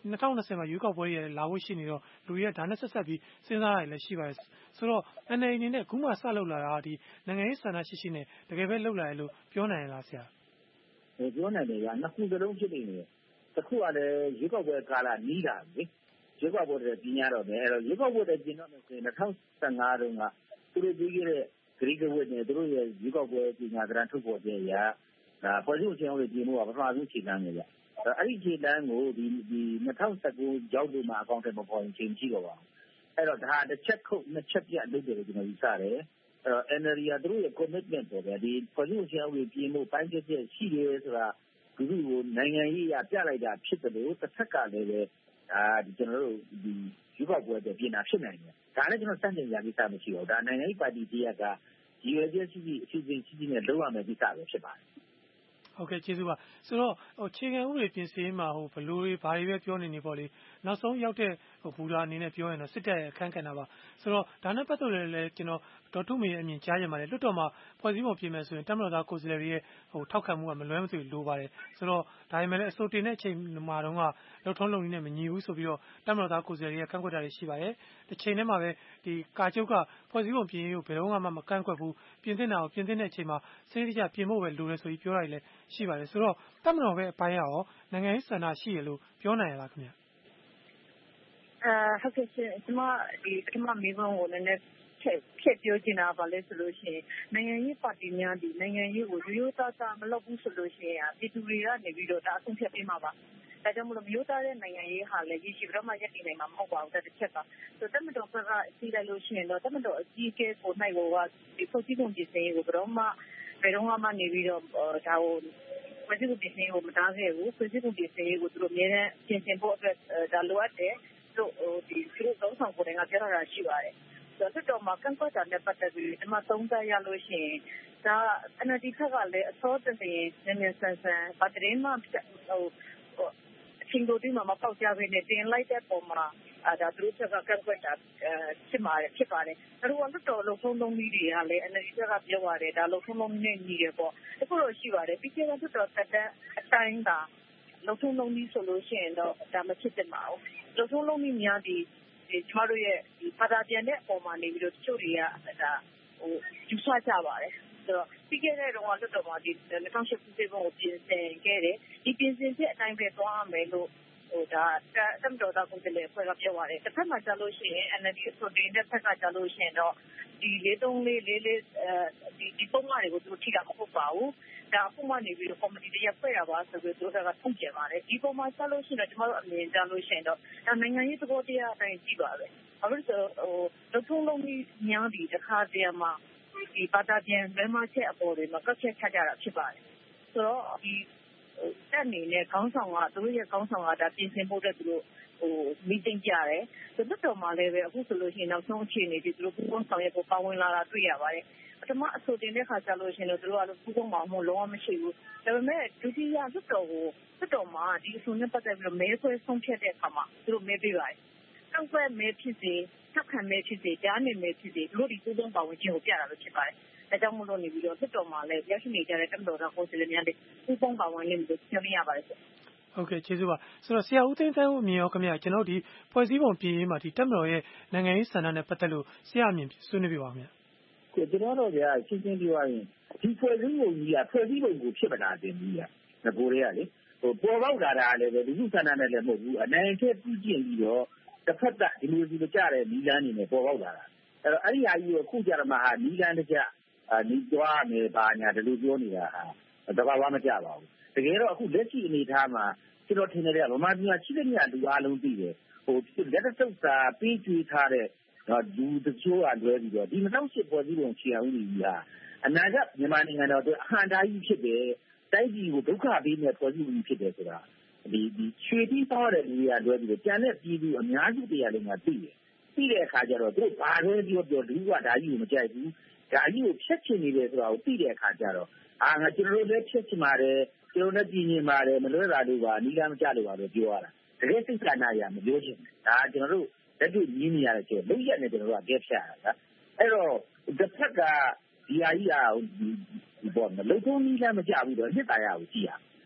၂၀၂၀မှာရွေးကောက်ပွဲတွေလာဖို့ရှိနေတော့လူတွေကဒါနဲ့ဆက်ဆက်ပြီးစဉ်းစားရလည်းရှိပါတယ်ဆိုတော့ အန်အယ်လ်အေ အနေနဲ့အခုမှစလုပ်လာတာဒီနိုင်ငံရေးဆန္ဒရှိရှိနဲ့တကယ်ပဲလုပ်လာရလို့ပြောနိုင်ရလားဆရာပြောနိုင်တယ်ကနှစ်ခုစလုံးဖြစ်နေတယ်တစ်ခုကလည်းရွေးကောက်ပွဲကာလနီးတာလေရွေးကောက်ပွဲတွေပြင်ရတော့မယ်အဲ့တော့ရွေးကောက်ပွဲတွေပြင်တော့မယ်ဆိုရင်၂၀၁၅တုန်းကသူတို့ပြီးခဲ့တဲ့ဂရိကဝတ်နဲ့သူတို့ရဲ့ရွေးကောက်ပွဲပြင်ညာသဏ္ဍာန်ထုတ်ပေါ်တဲ့အရာဒါပေါ်စုချင်းတွေပြင်ဖို့ကပထမဆုံးခြေလှမ်းနေကြအဲ့ဒီခြေလှမ်းကိုဒီဒီ၂၀၁၉ရောက်လို့မှအကောင့်ထဲမပေါ်ရင်ချိန်ကြည့်တော့ပါအဲ့တော့ဒါတစ်ချက်ခုတ်နှစ်ချက်ပြလုပ်တယ်လို့ကျွန်တော်ယူဆတယ်အဲ့တော့ အန်အယ်လ် ကသူတို့ရဲ့ commitment ပေါ့ဗျာဒီပေါ်စုချင်းတွေပြင်ဖို့ပိုင်းချက်ချက်ရှိတယ်ဆိုတာဒီလိုကိုနိုင်ငံရေးအပြလိုက်တာဖြစ်တယ်လို့တစ်ခါကလည်းပဲဒါဒီကျွန်တော်တို့ဒီရွေးကောက်ပွဲတွေပြင်တာဖြစ်နိုင်တယ်ဒါလည်းကျွန်တော်စတင်ကြကိစ္စမရှိဘူးဒါနိုင်ငံရေးပါတီတရားကရည်ရွယ်ချက်ရှိရှိအစီအစဉ်ရှိရှိနဲ့လုပ်ရမယ်ကိစ္စပဲဖြစ်ပါတယ်ဟုတ်ကဲ့ကျေးဇူးပါဆိုတော့ဟိုခြေခံဥပဒေပြင်ဆင်မှာဟိုဘလို့တွေဘာတွေပဲပြောနေနေပေါ့လေနောက်ဆုံးရောက်တဲ့ဟိုဘူရာအနေနဲ့ပြောရင်တော့စစ်တပ်ရဲ့အခန်းကဏ္ဍပါဆိုတော့ဒါနဲ့ပတ်သက်လို့လည်းကျွန်တော်ဒေါ်ထုမေရဲ့အမြင်ကြားကြပါတယ်လွှတ်တော်မှာဖွဲ့စည်းပုံပြင်မယ်ဆိုရင်တပ်မတော်သားကိုယ်စားလှယ်တွေရဲ့ဟိုထောက်ခံမှုကမလွဲမသွေလိုပါတယ်ဆိုတော့ဒါပေမဲ့လည်းအစိုးတင်တဲ့အချိန်မှာတော့ကလှုပ်ထုံးလုံနေနဲ့မညီဘူးဆိုပြီးတော့တပ်မတော်သားကိုယ်စားလှယ်တွေရဲ့ကန့်ကွက်တာတွေရှိပါတယ်တစ်ချိန်တည်းမှာပဲဒီကာချုပ်ကဖွဲ့စည်းပုံပြင်ရေးကိုဘယ်တော့မှမကန့်ကွက်ဘူးပြင်သင့်တာကိုပြင်သင့်တဲ့အချိန်မှာစိတ်တကျပြင်ဖို့ပဲလိုတယ်ဆိုပြီးပြောတာလည်းရှိပါတယ်ဆိုတော့တပ်မတော်ပဲအပိုင်းရောနိုင်ငံရေးဆန္ဒရှိရလို့ပြောနိုင်ရလားခင်ဗျအဲဟုတ်ကဲ့ရှင်ကျွန်မဒီပထမမေးခွန်းကိုလည်းနည်းဖြည့်ပြောချင်တာပါလဲဆိုလို့ရှိရင်နိုင်ငံရေးပါတီများဒီနိုင်ငံရေးကိုရိုးရိုးသားသားမလုပ်ဘူးဆိုလို့ရှိရင်ပြည်သူတွေကနေပြီးတော့ဒါအဆုံးဖြတ်ပေးမှာပါဒါကြောင့်မလို့မျိုးသားတဲ့နိုင်ငံရေးဟာလည်းရည်ရှိပြီးတော့မှရပ်တည်နိုင်မှာမဟုတ်ပါဘူးဒါတစ်ချက်ကဆိုတမတော်ဘက်ကစီးလိုက်လို့ရှိရင်တော့တမတော်အကြီးအကဲကိုနိုင်ကိုကဒီဖွဲ့စည်းပုံပြင်ဆင်ရေးကိုဘယ်တော့မှဘယ်တော့မှနေပြီးတော့ဒါကိုဖွဲ့စည်းပုံပြင်ဆင်ရေးကိုမတားခဲ့ဘူးဖွဲ့စည်းပုံပြင်ဆင်ရေးကိုသူတို့အများနဲ့ပြင်ဆင်ဖို့အတွက်ဒါလိုအပ်တယ်တို့ဒီသူတို့သုံးဆောင်ကိုယ်တိုင်ကပြောတာရှိပါတယ်ဆိုတော့မှကန့်ကွက်တာနဲ့ပတ်သက်ပြီးဒီမှာသုံးသပ်ရလို့ရှိရင်ဒါ အန်အယ်လ် ဒီ ဘက်ကလည်းအစောတည်းနည်းနည်းဆန်းဆန်းဗတ်တင်းမှဟိုအချင်းတို့ဒီမှာမပေါက်ကြဘဲနဲ့တင်လိုက်တဲ့ပုံမှာအဲဒါသူတို့ကကန့်ကွက်တာဖြစ်ပါတယ်ဖြစ်ပါတယ်အဲ့တော့လွတ်တော်လုံးဖုံးလုံးကြီးတွေကလည်း အန်အယ်လ် ဒီ ဘက်ကပြောရတယ်ဒါလုံးဖုံးလုံးနဲ့ညီတယ်ပေါ့အခုတော့ရှိပါတယ်ပြီးခဲ့တဲ့လွတ်တော်တက်တဲ့အတိုင်းကလုံးဖုံးလုံးကြီးဆိုလို့ရှိရင်တော့ဒါမဖြစ်တင်ပါဘူးလုံးဖုံးလုံးကြီးများဒီဒီကျမတို့ရဲ့ဒီဘာသာပြန်တဲ့အပေါ်မှာနေပြီးတော့တချို့တွေကဒါဟိုယူဆကြပါတယ်ဆိုတော့ပြီးခဲ့တဲ့တော့လွတ်တော်မှာဒီ၂၀၀၈ခုနှစ်ပုံကိုပြင်ဆင်ခဲ့တယ်ဒီပြင်ဆင်ချက်အတိုင်းပဲသွားမယ်လို့ဟိုဒါတမ်တော်သားကိုယ်လည်းဖွဲ့ကပြောပါတယ်တစ်ဖက်မှာကြားလို့ရှိရင် အန်အယ်လ် ဒီ ဆိုတဲ့တဲ့ဖက်ကကြားလို့ရှိရင်တော့ဒီလေးသုံးလေးလေးလေးအဲဒီဒီပုံမှန်တွေကိုသူထိတာမဟုတ်ပါဘူးဒါအခုမှနေပြီးတော့ကော်မတီတရဖွဲ့ရပါဆိုပြီးသူတို့ကထုတ်ကြပါတယ်ဒီပုံမှာကြားလို့ရှိရင်တော့ကျမတို့အမြင်ကြားလို့ရှိရင်တော့ဒါနိုင်ငံရေးသဘောတရားအတိုင်းကြည့်ပါပဲဘာလို့ဆိုဟိုလုံထုံးလုံးကြီးများပြီးတစ်ခါတည်းမှာဒီဘာသာပြန်မဲမချက်အပေါ်တွေမှာကတ်ချက်ချကြတာဖြစ်ပါတယ်ဆိုတော့ဒီတက်နေတဲ့ခေါင်းဆောင်ကသူတို့ရဲ့ခေါင်းဆောင်ကဒါပြင်ဆင်ဖို့အတွက်သူတို့ဟိုမီတင်းကြတယ်ဆိုတော့တော်မှလည်းပဲအခုဆိုလို့ရှိရင်နောက်ဆုံးအခြေအနေဒီသူတို့ပူးပေါင်းဆောင်ရွက်ဖို့ပါဝင်လာတာတွေ့ရပါတယ်ပထမအဆိုတင်တဲ့ခါကျလို့ရှိရင်တော့သူတို့ကပူးပေါင်းမှာမဟုတ်လုံးဝမရှိဘူးဒါပေမဲ့ဒုတိယလွတ်တော်ကိုလွတ်တော်မှာဒီအဆိုနဲ့ပတ်သက်ပြီးတော့မဲဆွဲဆုံးဖြတ်တဲ့အခါမှာသူတို့မဲပေးပါတယ်တောက်ွက်မဲဖြစ်စေထောက်ခံမဲဖြစ်စေကြားနေမဲဖြစ်စေသူတို့ဒီပူးပေါင်းပါဝင်ခြင်းကိုပြတာလို့ဖြစ်ပါတယ်အဲကြောင့်မလို့နေပြီးတော့လွတ်တော်မှာလည်းရရှိနေကြတဲ့တမတော်တော်ကိုယ်စားလှယ်များတွေပူးပေါင်းပါဝင်နေလို့ပြောရပါတယ်ဟုတ်ကဲ့ကျေးဇူးပါဆိုတော့ဆရာဦးသိန်းသန်းဦးအမြင်ရောခင်ဗျာကျွန်တော်ဒီဖွဲ့စည်းပုံပြင်ရေးမှာဒီတပ်မတော်ရဲ့နိုင်ငံရေးဆန္ဒနဲ့ပတ်သက်လို့ဆရာအမြင်ဆွေးနွေးပြပါဦးခင်ဗျာကျွန်တော်တို့ကရှင်းရှင်းပြောရရင်ဒီဖွဲ့စည်းပုံကြီးကဖွဲ့စည်းပုံကိုဖြစ်မလာတင်ဘူးကငကိုတွေကလေဟိုပေါ်ပေါက်လာတာလည်းပဲဒီခုဆန္ဒနဲ့လည်းမဟုတ်ဘူးအနိုင်ချက်ပြုကျင့်ပြီးတော့တစ်ဖက်ကဒီလိုဒီလိုကြတဲ့နီလန်းနေနဲ့ပေါ်ပေါက်လာတာအဲ့တော့အဲ့ဒီဟာကြီးကိုအခုကြရမှာဟာနီလန်းတစ်ချက်အာနီးသွားမယ်ပါညာဒီလိုပြောနေတာဟာတဘာဝမကြပါဘူးတကယ်တော့အခုလက်ရှိအနေအထားမှာကျွန်တော်ထင်တယ်ကဗမာပြည်မှာရှိတဲ့ညလူအားလုံးသိတယ်ဟိုလက်တဆုပ်စာပေးကြွေးထားတဲ့လူတချို့ကလွဲပြီးတော့ဒီ၂၀၀၈ဖွဲ့စည်းပုံခြေအောင်ကြီးဟာအနာဂတ်မြန်မာနိုင်ငံတော်အတွက်အဟန့်တားကြီးဖြစ်တယ်တိုက်ပြည်ကိုဒုက္ခပေးမဲ့ဖွဲ့စည်းပုံကြီးဖြစ်တယ်ဆိုတာဒီဒီရွှေတိပေါတဲ့လူတွေကလွဲပြီးတော့ကျန်တဲ့ပြည်သူအများစုတရားလုံးကသိတယ်သိတဲ့အခါကျတော့သူတို့ဘာလဲပြောပြောလူကဒါကြီးကိုမကြိုက်ဘူးဒါကြီးကိုဖျက်ချင်နေတယ်ဆိုတာကိုသိတဲ့အခါကျတော့အာငါကျွန်တော်တို့လည်းဖျက်ချင်ပါတယ်ကျွန်တော်လည်းပြည်နေပါတယ်မလွဲတာလို့ပါနီးလားမကြလို့ပါလို့ပြောရတာတကယ်စိတ်ဆန္ဒရမပြောချင်ဘူးဒါကျွန်တော်တို့လက်တွေ့မြင်နေရတဲ့ကျလုံးရက်နဲ့ကျွန်တော်တို့ကကဲဖြတ်ရတာအဲ့တော့တစ်ဖက်ကဒီဟာကြီးကဒီပေါ့မလုံထုံးနီးလားမကြဘူးတော့နှစ်တာရကိုကြည့်ရ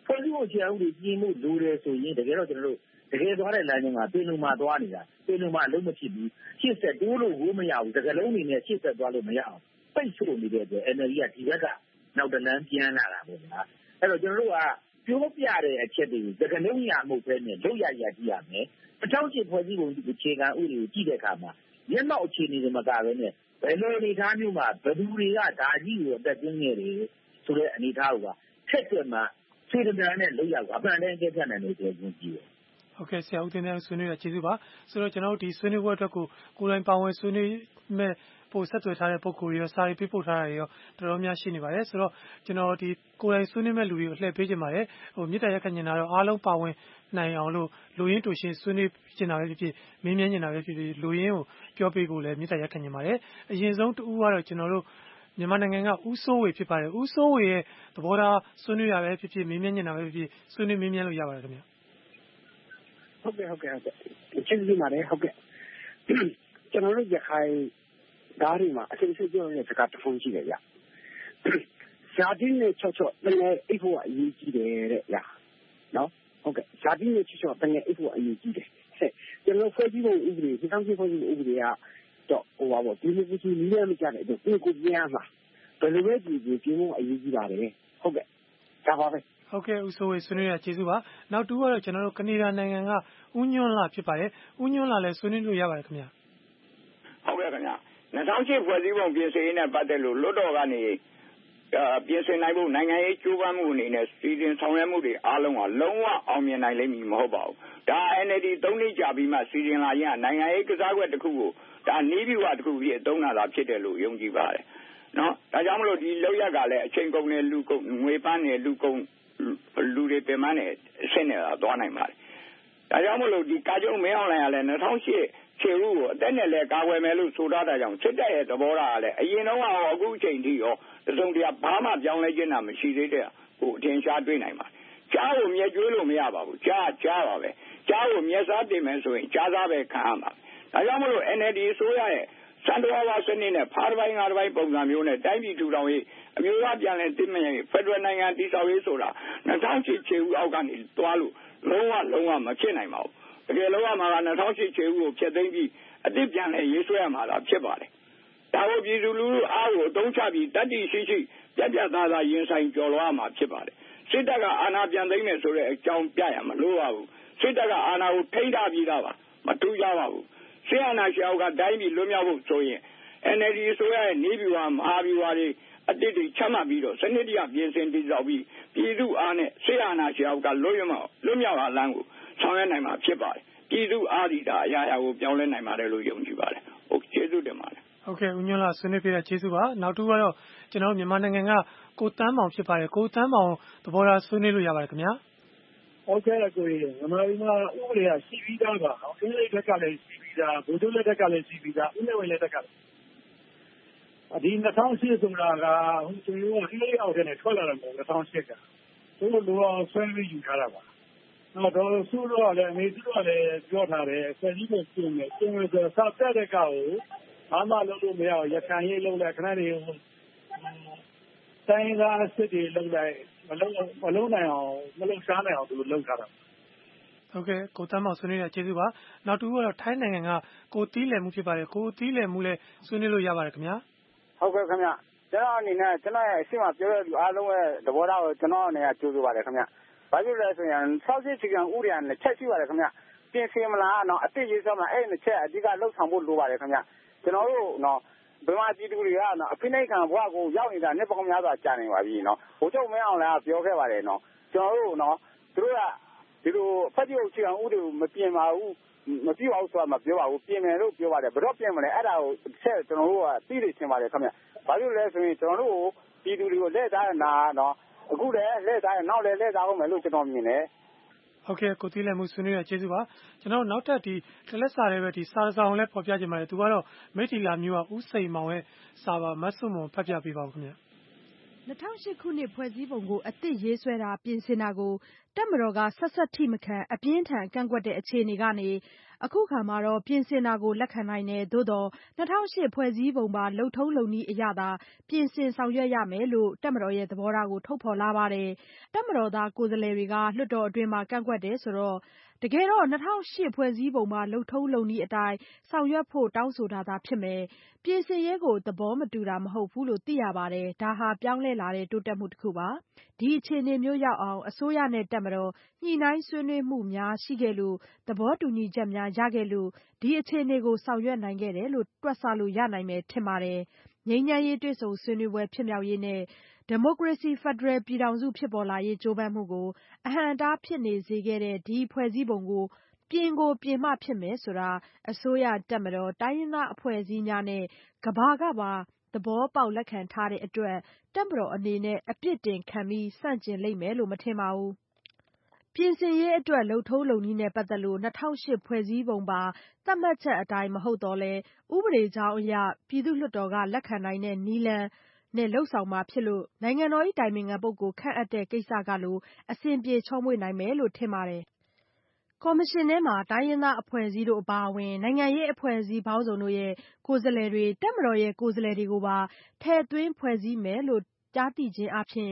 ဖွဲ့စည်းပုံအခြေခံဥပဒေပြင်မှုလိုတယ်ဆိုရင်တကယ်တော့ကျွန်တော်တို့တကယ်သွားတဲ့လမ်းကြောင်းကပြည်လုံးမှာသွားနေတာပြည်လုံးမှာအလုံးမဖြစ်ဘူးရှစ်ဆက်တိုးလို့ကိုမရဘူးတကယ်လုံးနေနဲ့ရှစ်ဆက်သွားလို့မရအောင်ပိတ်ဆို့နေတဲ့အတွက် N L D ကဒီဘက်ကနောက်တလမ်းပြန်လာတာပေါ့ဗျာအဲ့တော့ကျွန်တော်တို့ကပြောပြတဲ့အချက်တွေကိုတကယ်လုံးရမှုပဲနဲ့လုပ်ရရကြည့်ရမယ်၂၀၀၈ဖွဲ့စည်းပုံအခြေခံဥပဒေကိုကြည့်တဲ့အခါမှာမျက်မှောက်အခြေအနေတွေမကဘဲနဲ့ဘယ်လိုအနေအထားမျိုးမှာဘယ်သူတွေကဒါကြီးကိုအသက်သွင်းနေတယ်ဆိုတဲ့အနေအထားကိုထက်တွက်မှစေတနာနဲ့လုပ်ရအောင်အမှန်တမ်းအကျဉ်းချနိုင်လို့ပြောကြည့်တယ်ဟုတ်ကဲ့ဆရာဦးတင်တဲ့ဆွေးနွေးရကျေးဇူးပါဆိုတော့ကျွန်တော်တို့ဒီဆွေးနွေးပွဲအတွက်ကိုကိုယ်တိုင်ပါဝင်ဆွေးနွေးမဲ့ပို့ဆက်သွယ်ထားတဲ့ပုံကိုယ်ရောစာရေးပေးပို့ထားတာရောတော်တော်များရှိနေပါတယ်ဆိုတော့ကျွန်တော်ဒီကိုယ်တိုင်ဆွေးနွေးမဲ့လူတွေကိုလှည့်ပေးခြင်းပါတယ်ဟိုမြစ်တာရက်ခညင်တာတော့အားလုံးပါဝင်နိုင်အောင်လို့လူရင်းတူရှင်ဆွေးနွေးကျင်တာပဲဖြစ်ဖြစ်မင်းမြန်းကျင်တာပဲဖြစ်ဖြစ်လူရင်းကိုပြောပေးဖို့လည်းမြစ်တာရက်ခညင်ပါတယ်အရင်ဆုံးတူကတော့ကျွန်တော်တို့မြန်မာနိုင်ငံကဦးစိုးဝေဖြစ်ပါတယ်ဦးစိုးဝေရဲ့သဘောထားဆွေးနွေးရပဲဖြစ်ဖြစ်မင်းမြန်းကျင်တာပဲဖြစ်ဖြစ်ဆွေးနွေးမင်းမြန်းလို့ရပါတယ်ခင်ဗျဟုတ်ကဲ့ဟုတ်ကဲ့ဟုတ်ကဲ့ကျေးဇူးပါတယ်ဟုတ်ကဲ့ကျွန်တော်တို့ရခိုင်ဒါတွေမှာအစိမ့်စိမ့်ပြောရတဲ့စကားတစ်ခုရှိတယ်ဗျ။ဇာတိနဲ့ချော့ချော့တကယ်အိတ်ဖို့အရေးကြီးတယ်တဲ့ဗျာ။နော်ဟုတ်ကဲ့ဇာတိနဲ့ချော့ချော့တကယ်အိတ်ဖို့အရေးကြီးတယ်။ဆက်ကျွန်တော်ဖွဲ့စည်းပုံဥပဒေဒီကောင်စီဖွဲ့စည်းပုံဥပဒေကတော့ဟိုပါပေါ့ဒီလိုမျိုးကြီးနည်းမကြတဲ့အတွက်ကိုကိုပြန်မှာဘယ်လိုပဲကြည့်ကြည့်ပြင်းဖို့အရေးကြီးပါတယ်ဟုတ်ကဲ့ဒါပါပဲဟုတ်ကဲ့ဦးစိုးဝေဆွေးနွေးရကျေးဇူးပါနောက်တူကတော့ကျွန်တော်တို့ကနေဒါနိုင်ငံကဦးညွန့်လာဖြစ်ပါတယ်ဦးညွန့်လာလည်းဆွေးနွေးလို့ရပါတယ်ခင်ဗျာဟုတ်ကဲ့ခင်ဗျာ၂၀၀၈ဖွဲ့စည်းပုံပြင်ဆင်ရေးနဲ့ပတ်သက်လို့လွှတ်တော်ကနေပြင်ဆင်နိုင်ဖို့နိုင်ငံရေးကြိုးပမ်းမှုအနေနဲ့စီစဉ်ဆောင်ရွက်မှုတွေအားလုံးကလုံးဝအောင်မြင်နိုင်လိမ့်မည်မဟုတ်ပါဘူးဒါ N L D သုံးနှစ်ကြာပြီးမှစီစဉ်လာရင်နိုင်ငံရေးကစားကွက်တစ်ခုကိုဒါနည်းဗျူဟာတစ်ခုဖြစ်အသုံးလာတာဖြစ်တယ်လို့ယုံကြည်ပါတယ်နော်ဒါကြောင့်မလို့ဒီလောက်ရကလည်းအချိန်ကုန်နဲ့လူကုန်ငွေပန်းနဲ့လူကုန်လူတွေပြန်မနဲ့ဆင်းနေတာသွားနိုင်ပါတယ်ဒါကြောင့်မလို့ဒီကာကြုံမင်းအောင်လှိုင်ကလည်း၂၀၀၈ခြေဦးကိုအသက်နဲ့လဲကာဝယ်မယ်လို့ဆိုထားတာကြောင့်စစ်တပ်ရဲ့သဘောထားကလည်းအရင်တော့အခုအချိန်ထိရောတစုံတရာဘာမှပြောင်းလဲခြင်းတာမရှိသေးတဲ့ဟိုအထင်ရှားတွေ့နိုင်ပါတယ်ကြားကိုမြဲကျွေးလို့မရပါဘူးကြားကြားပါပဲကြားကိုမျက်စားတင်မယ်ဆိုရင်ကြားစားပဲခံရမှာဒါကြောင့်မလို့ N L D ဆိုရရဲ့စံတော်ဝါစနစ်နဲ့ဖားတစ်ပိုင်းငါးတစ်ပိုင်းပုံစံမျိုးနဲ့တိုင်းပြည်ထူထောင်ရေးအမျိုးသားပြန်လည်တည်မြဲရေးဖက်ဒရယ်နိုင်ငံတည်ဆောက်ရေးဆိုတာ၂၀၀၈ခြေဦးအောက်ကနေသွားလို့လုံးဝလုံးဝမဖြစ်နိုင်ပါဘူးတကယ်လို့မှာက၂၀၀၈ခြေဦးကိုဖျက်သိမ်းပြီးအတိပြန်လဲရေးဆွဲရမှာလားဖြစ်ပါတယ်ဒါကိုပြည်သူလူထုအားကိုအသုံးချပြီးတတ်တည်ရှိရှိပြတ်ပြတ်သားသားရင်ဆိုင်ကြော်လွှားမှာဖြစ်ပါတယ်စစ်တပ်ကအာဏာပြန်သိမ်းမယ်ဆိုတဲ့အကြောင်းပြရမှာလို့ပါဘူးစစ်တပ်ကအာဏာကိုထိန်းထားပြီးသားပါမတူကြပါဘူးဆရာနာရှောက်ကတိုင်းပြည်လွတ်မြောက်ဖို့ဆိုရင် N L D ဆိုရရဲ့နေပြည်တော်မဟာဗျူဟာတွေအတိတ်တွေချမှတ်ပြီးတော့စနစ်တရားပြင်ဆင်တည်ဆောက်ပြီးပြည်သူအားနဲ့ဆရာနာရှောက်ကလွတ်ရမှာလွတ်မြောက်လာလမ်းကိုဆောင်ရွက်နိုင်မှာဖြစ်ပါတယ်ပြည်သူအားဒီတာအရာရာကိုပြောင်းလဲနိုင်ပါတယ်လို့ယုံကြည်ပါတယ်ဟုတ်ကျေးဇူးတင်ပါတယ်ဟုတ်ကဲ့ဦးညွန့်လာဆွေးနွေးပြတဲ့ကျေးဇူးပါနောက်တူကတော့ကျွန်တော်မြန်မာနိုင်ငံကကိုတန်းမောင်ဖြစ်ပါတယ်ကိုတန်းမောင်သဘောထားဆွေးနွေးလို့ရပါတယ်ခင်ဗျာဟုတ်ကဲ့ကိုကြီးမြန်မာပြည်မှာဥပဒေကရှိပြီးသားပါအင်းလေးတက်ကလည်းရှိပြီးသားဗိုလ်ချုပ်လက်ထက်ကလည်းရှိပြီးသားဦးနေဝင်းလက်ထက်ကလည်းဒီ၂၀၀၈ဆိုတာကဟိုသူတို့ကအင်းလေးအောက်ထဲနဲ့ထွက်လာတယ်မို့၂၀၀၈ကသူတို့လိုအောင်ဆွဲပြီးယူထားတာပါတော့တော့သူတို့ကလည်းအမေသူတို့ကလည်းပြောထားတယ်ဆက်ကြီးကိုပြင်မယ်ပြင်မယ်ဆိုတော့စတဲ့တဲ့ကောဘာမှလုပ်လို့မရအောင်ရခိုင်ရေးလုပ်လိုက်ခဏနေတိုင်းသားစစ်တွေလုပ်လိုက်မလုံးမလုံးနိုင်အောင်မလုံးရှားနိုင်အောင်သူလုပ်ထားတာဟုတ်ကဲ့ကိုတန်းမောင်ဆွေးနွေးရကျေးဇူးပါနောက်တူကတော့ထိုင်းနိုင်ငံကကိုတီးလည်မှုဖြစ်ပါတယ်ကိုတီးလည်မှုလည်းဆွေးနွေးလို့ရပါတယ်ခင်ဗျာဟုတ်ကဲ့ခင်ဗျကျွန်တော်အနေနဲ့ကျွန်တော်ရဲ့အရှိမပြောတဲ့လူအားလုံးရဲ့သဘောထားကိုကျွန်တော်အနေနဲ့ကြိုးဆိုပါတယ်ခင်ဗျဘာဖြစ်လဲဆိုရင်၆၀ချီကန်ဥရိယနဲ့ချက်ရှိပါတယ်ခင်ဗျပြင်ဆင်မလားနော်အစ်စ်ရေးဆောက်မလားအဲ့ဒီချက်အဓိကလှုပ်ဆောင်ဖို့လိုပါတယ်ခင်ဗျကျွန်တော်တို့နော်ဘယ်မှာပြည်သူတွေကနော်အဖိနှိတ်ခံဘဝကိုရောက်နေတာနှစ်ပေါင်းများစွာကြာနေပါပြီနော်ဘိုးချုပ်မင်းအောင်လည်းပြောခဲ့ပါတယ်နော်ကျွန်တော်တို့နော်သူတို့ကဒီလိုဖက်ပြုတ်ချီအောင်ဥတွေကိုမပြင်ပါဘူးမပြည့်အောင်ဆိုတာမပြောပါဘူးပြင်မယ်လို့ပြောပါတယ်ဘယ်တော့ပြင်မလဲအဲ့ဒါကိုဆက်ကျွန်တော်တို့ကသိနေချင်ပါတယ်ခင်ဗျဘာလို့လဲဆိုရင်ကျွန်တော်တို့ပြည်သူတွေကိုလက်သားနာနော်အခုလည်းလက်သားနောက်လည်းလက်သားအောင်မယ်လို့ကျွန်တော်မြင်တယ်ဟုတ်ကဲ့ကိုတီးလည်မှုဆွေးနွေးရကျေးဇူးပါကျွန်တော်နောက်ထပ်ဒီတလက်စာတွေပဲဒီစာဆောင်လည်းပေါ်ပြခြင်းပါတယ်သူကတော့မိထီလာမျိုးကဥစိန်မောင်ရဲ့စာပါမတ်ဆုမွန်ဖတ်ပြပေးပါဦးခင်ဗျ၂၀၀၈ခုနှစ်ဖွဲ့စည်းပုံကိုအသစ်ရေးဆွဲတာပြင်ဆင်တာကိုတပ်မတော်ကဆက်ဆက်ထိမခံအပြင်းထန်ကန့်ကွက်တဲ့အခြေအနေကနေအခုခါမှာတော့ပြင်ဆင်တာကိုလက်ခံနိုင်တယ်သို့တော့၂၀၀၈ဖွဲ့စည်းပုံပါလုပ်ထုံးလုပ်နည်းအရသာပြင်ဆင်ဆောင်ရွက်ရမယ်လို့တပ်မတော်ရဲ့သဘောထားကိုထုတ်ဖော်လာပါတယ်တပ်မတော်သားကိုယ်စားလှယ်တွေကလွှတ်တော်အတွင်းမှာကန့်ကွက်တယ်ဆိုတော့တကယ်တော့၂၀၀၈ဖွဲ့စည်းပုံမှာလုပ်ထုံးလုပ်နည်းအတိုင်းဆောင်ရွက်ဖို့တောင်းဆိုတာသာဖြစ်မယ်ပြင်ဆင်ရေးကိုသဘောမတူတာမဟုတ်ဘူးလို့သိရပါတယ်ဒါဟာပြောင်းလဲလာတဲ့တိုးတက်မှုတစ်ခုပါဒီအခြေအနေမျိုးရောက်အောင်အစိုးရနဲ့တပ်မတော်ညှိနှိုင်းဆွေးနွေးမှုများရှိခဲ့လို့သဘောတူညီချက်များရခဲ့လို့ဒီအခြေအနေကိုဆောင်ရွက်နိုင်ခဲ့တယ်လို့တွက်ဆလို့ရနိုင်မယ်ထင်ပါတယ်ငြိမ်းချမ်းရေးတွေ့ဆုံဆွေးနွေးပွဲဖြစ်မြောက်ရေးနဲ့ဒီမိုကရေစီဖက်ဒရယ်ပြည်ထောင်စုဖြစ်ပေါ်လာရေးကြိုးပမ်းမှုကိုအဟန့်အတားဖြစ်နေစေခဲ့တဲ့ဒီဖွဲ့စည်းပုံကိုပြင်ကိုပြင်မှဖြစ်မယ်ဆိုတာအစိုးရတပ်မတော်တိုင်းရင်းသားအဖွဲ့အစည်းများနဲ့ကမ္ဘာကပါသဘောပေါက်လက်ခံထားတဲ့အတွက်တပ်မတော်အနေနဲ့အပြစ်တင်ခံပြီးဆန့်ကျင်လိမ့်မယ်လို့မထင်ပါဘူးပြင်ဆင်ရေးအတွက်လုပ်ထုံးလုပ်နည်းနဲ့ပတ်သက်လို့၂၀၀၈ဖွဲ့စည်းပုံပါသတ်မှတ်ချက်အတိုင်းမဟုတ်တော့လဲဥပဒေကြောင်းအရပြည်သူ့လွှတ်တော်ကလက်ခံနိုင်တဲ့နည်းလမ်းနဲ့လှုပ်ဆောင်မှာဖြစ်လို့နိုင်ငံတော်၏တိုင်ပင်ခံပုဂ္ဂိုလ်ခန့်အပ်တဲ့ကိစ္စကလိုအစဉ်ပြေချောမွေ့နိုင်မယ်လို့ထင်ပါတယ်ကော်မရှင်ထဲမှာတိုင်းရင်းသားအဖွဲ့အစည်းတို့အပါအဝင်နိုင်ငံရေးအဖွဲ့အစည်းပေါင်းစုံတို့ရဲ့ကိုယ်စားလှယ်တွေတပ်မတော်ရဲ့ကိုယ်စားလှယ်တွေကိုပါထည့်သွင်းဖွဲ့စည်းမယ်လို့ကြားသိခြင်းအပြင်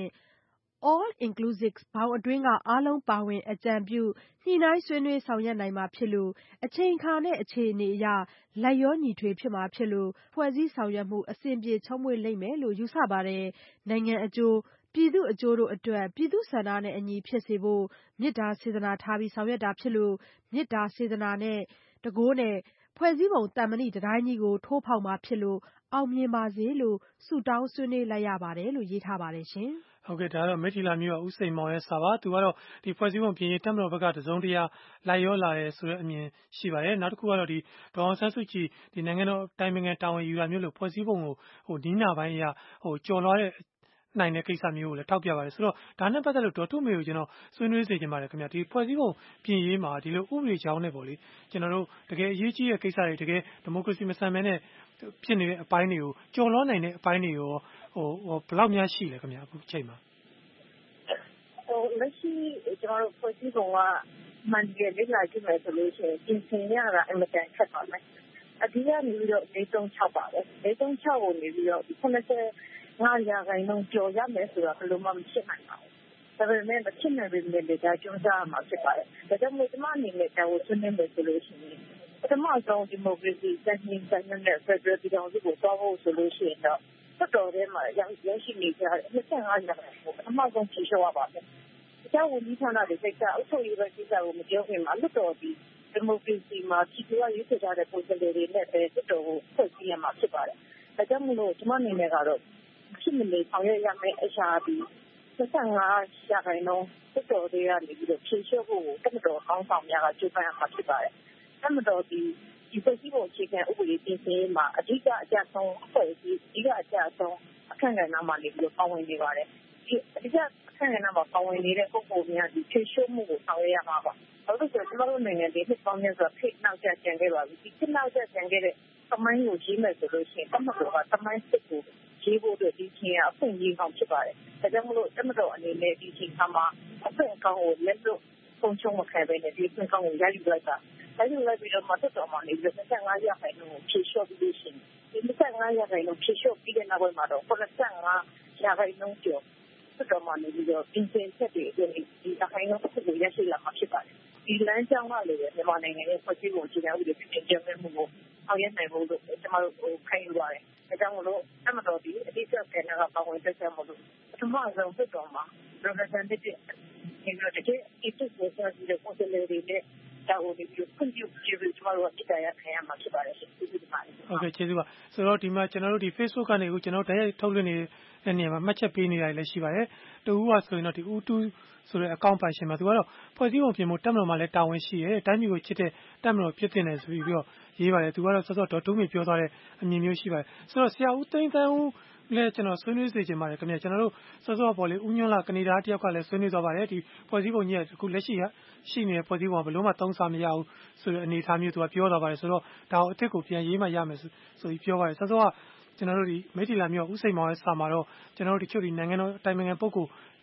all inclusive ဘောင်အတွင်းကအားလုံးပါဝင်အကြံပြုညှိနှိုင်းဆွေးနွေးဆောင်ရွက်နိုင်မှာဖြစ်လို့အချိန်အခါနဲ့အခြေအနေအရလိုက်ရောညီထွေဖြစ်မှာဖြစ်လို့ဖွဲ့စည်းဆောင်ရွက်မှုအစဉ်ပြေချောမွေ့လိမ့်မယ်လို့ယူဆပါတယ်နိုင်ငံအကျိုးပြည်သူအကျိုးတို့အတွက်ပြည်သူဆန္ဒနဲ့အညီဖြစ်စေဖို့မေတ္တာစေတနာထားပြီးဆောင်ရွက်တာဖြစ်လို့မေတ္တာစေတနာနဲ့တကိုးနဲ့ဖွဲ့စည်းပုံတန်မဏိတတိုင်းကြီးကိုထိုးဖောက်မှာဖြစ်လို့အောင်မြင်ပါစေလို့ဆုတောင်းဆွေးနွေးလိုက်ရပါတယ်လို့ရေးထားပါတယ်ရှင်ဟုတ်ကဲ့ဒါကတော့မိထီလာမျိုးကဦးစိန်မောင်ရဲ့စာပါသူကတော့ဒီဖွဲ့စည်းပုံပြင်ရေးတက်မတော်ဘက်ကတစုံတရာလိုက်ရောလာတယ်ဆိုတဲ့အမြင်ရှိပါတယ်နောက်တစ်ခုကတော့ဒီဒေါအောင်ဆန်းစုကြည်ဒီနိုင်ငံတော်တိုင်ပင်ခံတာဝန်ယူတာမျိုးလို့ဖွဲ့စည်းပုံကိုဟိုဒီနာပိုင်းအရဟိုကြော်လွှားတဲ့နိုင်တဲ့ကိစ္စမျိုးကိုလည်းထောက်ပြပါတယ်ဆိုတော့ဒါနဲ့ပတ်သက်လို့ဒေါ်ထုမေကိုကျွန်တော်ဆွေးနွေးစေချင်ပါတယ်ခင်ဗျာဒီဖွဲ့စည်းပုံပြင်ရေးမှာဒီလိုဥပဒေကြောင်းနဲ့ပေါ့လေကျွန်တော်တို့တကယ်အရေးကြီးတဲ့ကိစ္စတွေတကယ်ဒီမိုကရေစီမဆန်ဘဲနဲ့ဖြစ်နေတဲ့အပိုင်းတွေကိုကြော်လွှားနိုင်တဲ့အပိုင်းတွေရောဟိုဟိုဘယ်လောက်များရှိလဲခင်ဗျာအခုချိန်မှာဟိုလက်ရှိကျွန်တော်တို့ဖွဲ့စည်းပုံကမှန်တယ်လေ့လာကြည့်မယ်ဆိုလို့ရှိရင်ပြင်ဆင်ရတာအင်မတန်ခက်ပါမယ်အဓိကနေပြီးတော့၄၃၆ပါပဲ၄၃၆ကိုနေပြီးတော့ခုနကငါးရာခိုင်နှုန်းကျော်ရမယ်ဆိုတာဘယ်လိုမှမဖြစ်နိုင်ပါဘူးဒါပေမဲ့မဖြစ်နိုင်ပေမဲ့လည်းဒါကြိုးစားမှာဖြစ်ပါတယ်ဒါကြောင့်မို့ဒီမှာအနေနဲ့ဒါကိုဆွေးနွေးမယ်ဆိုလို့ရှိရင်ပထမဆုံးဒီမိုကရေစီစံနှုန်းစံနှုန်းနဲ့ဖက်ဒရယ်ပြည်ထောင်စုကိုသွားဖို့ဆိုလို့ရှိရင်တော့တော်တော်လေးမှာရရရှိနေကြတယ်၂၅ရာခိုင်နှုန်းပထမဆုံးဖြေလျှော့ရပါမယ်အကြောင်းဝန်ကြီးဌာနတွေစိတ်ကအုပ်ချုပ်ရေးပဲကိစ္စကိုမပြောခင်မှာလွတ်တော်ဒီဒီမိုကရေစီမှာပြည်သူကရွေးချယ်ထားတဲ့ပုံစံတွေနဲ့ပဲလွတ်တော်ကိုဖွဲ့စည်းရမှာဖြစ်ပါတယ်ဒါကြောင့်မို့လို့ကျွန်မအနေနဲ့ကတော့ဖြစ်မနေဆောင်ရွက်ရမယ့်အရာဒီ၂၅ရာခိုင်နှုန်းလွတ်တော်တွေကနေပြီးတော့ဖြေလျှော့ဖို့တမတော်ကောင်းဆောင်များကကြိုးပမ်းရမှာဖြစ်ပါတယ်တမတော်ဒီဒီဖွဲ့စည်းပုံအခြေခံဥပဒေပြင်ဆင်ရေးမှာအဓိကအကြဆုံးအဖွဲ့အစည်းအဓိကအကြဆုံးအခန့်ကဏ္ဍမှာနေပြီးတော့ပါဝင်နေပါတယ်ဒီအဓိကအခန့်ကဏ္ဍမှာပါဝင်နေတဲ့ပုဂ္ဂိုလ်များဒီဖြေလျှော့မှုကိုဆောင်ရွက်ရမှာပါဘာလို့လဲဆိုတော့ကျွန်တော်တို့နိုင်ငံဒီနှစ်ပေါင်းများစွာဖိနောက်ကျကျန်ခဲ့ပါပြီဒီဖိနောက်ကျကျန်ခဲ့တဲ့သမိုင်းကိုရေးမယ်ဆိုလို့ရှိရင်တမတော်ကသမိုင်းစစ်ကိုရေးဖို့အတွက်ဒီချင်းအဖွင့်ရေးကောင်းဖြစ်ပါတယ်ဒါကြောင့်မလို့တမတော်အနေနဲ့ဒီချင်းကမှာအဖွင့်ကောင်းကိုလက်လို့ပုံချုံမခံဘဲနဲ့ဒီဖွင့်ကောင်းကိုရယူလိုက်တာရယူလိုက်ပြီးတော့မှတက်တော်မှာနေပြီးတော့၂၅ရာခိုင်နှုန်းကိုဖြေလျှော့ပြီးလို့ရှိရင်ဒီ၂၅ရာခိုင်နှုန်းဖြေလျှော့ပြီးတဲ့နောက်ပိုင်းမှာတော့၇၅ရာခိုင်နှုန်းကျော်တက်တော်မှာနေပြီးတော့ပြင်ဆင်ချက်တွေအတွင်းဒီရာခိုင်နှုန်းတစ်ခုကိုရရှိလာမှာဖြစ်ပါတယ်ဒီလမ်းကြောင်းကလည်းမြန်မာနိုင်ငံရဲ့ဖွဲ့စည်းပုံအခြေခံဥပဒေပြင်ဆင်မှုကိုအောင်ရနိုင်ဖို့လို့ကျွန်တော်တို့ခိုင်းယူပါတယ်။ဒါကြောင့်မလို့အမှန်တော်ဒီအတိအကျကဏ္ဍကပါဝင်တက်ဆက်မလို့ပထမဆုံးဖြစ်တော်မှာ representative ဒီလိုတကယ်အစ်စ်ကိုဆက်ပြီးတော့ consider တွေနဲ့ဒါကိုဒီလိုခွင့်ပြုပြီးကျွန်တော်တို့အစ်တရားခံရမှာဖြစ်ပါတယ်ရှင်။ကျေးဇူးပါ။ဟုတ်ကဲ့ကျေးဇူးပါ။ဆိုတော့ဒီမှာကျွန်တော်တို့ဒီ Facebook ကနေအခုကျွန်တော်တိုက်ရိုက်ထုတ်လွှင့်နေတဲ့နေရာမှာမှတ်ချက်ပေးနေတာလည်းရှိပါတယ်။တူဦးကဆိုရင်တော့ဒီဦးတူဆိုတဲ့အကောင့်ပိုင်ရှင်မှာသူကတော့ဖွဲ့စည်းပုံပြင်ဖို့တက်မတော်မှာလည်းတာဝန်ရှိတယ်။တိုင်းပြည်ကိုချစ်တဲ့တက်မတော်ဖြစ်တင်တယ်ဆိုပြီးတော့ရေးပါတယ်သူကတော့စောစောဒေါ်တူးမေပြောသွားတဲ့အမြင်မျိုးရှိပါတယ်ဆိုတော့ဆရာဦးသိန်းသန်းဦးလည်းကျွန်တော်ဆွေးနွေးစေချင်ပါတယ်ခင်ဗျာကျွန်တော်တို့စောစောပေါ်လေဦးညွန့်လာကနေဒါတယောက်ကလည်းဆွေးနွေးသွားပါတယ်ဒီဖွဲ့စည်းပုံကြီးကအခုလက်ရှိရှိနေတဲ့ဖွဲ့စည်းပုံကဘယ်လို့မှသုံးစားမရဘူးဆိုတဲ့အနေအထားမျိုးသူကပြောသွားပါတယ်ဆိုတော့ဒါကိုအစ်စ်ကိုပြန်ရေးမှရမယ်ဆိုပြီးပြောပါတယ်စောစောကကျွန်တော်တို့ဒီမိထီလာမျိုးဥစိန်မောင်ရဲ့စာမှာတော့ကျွန်တော်တို့တချို့ဒီနိုင်ငံတော်တိုင်ပင်ခံပုဂ္ဂိုလ်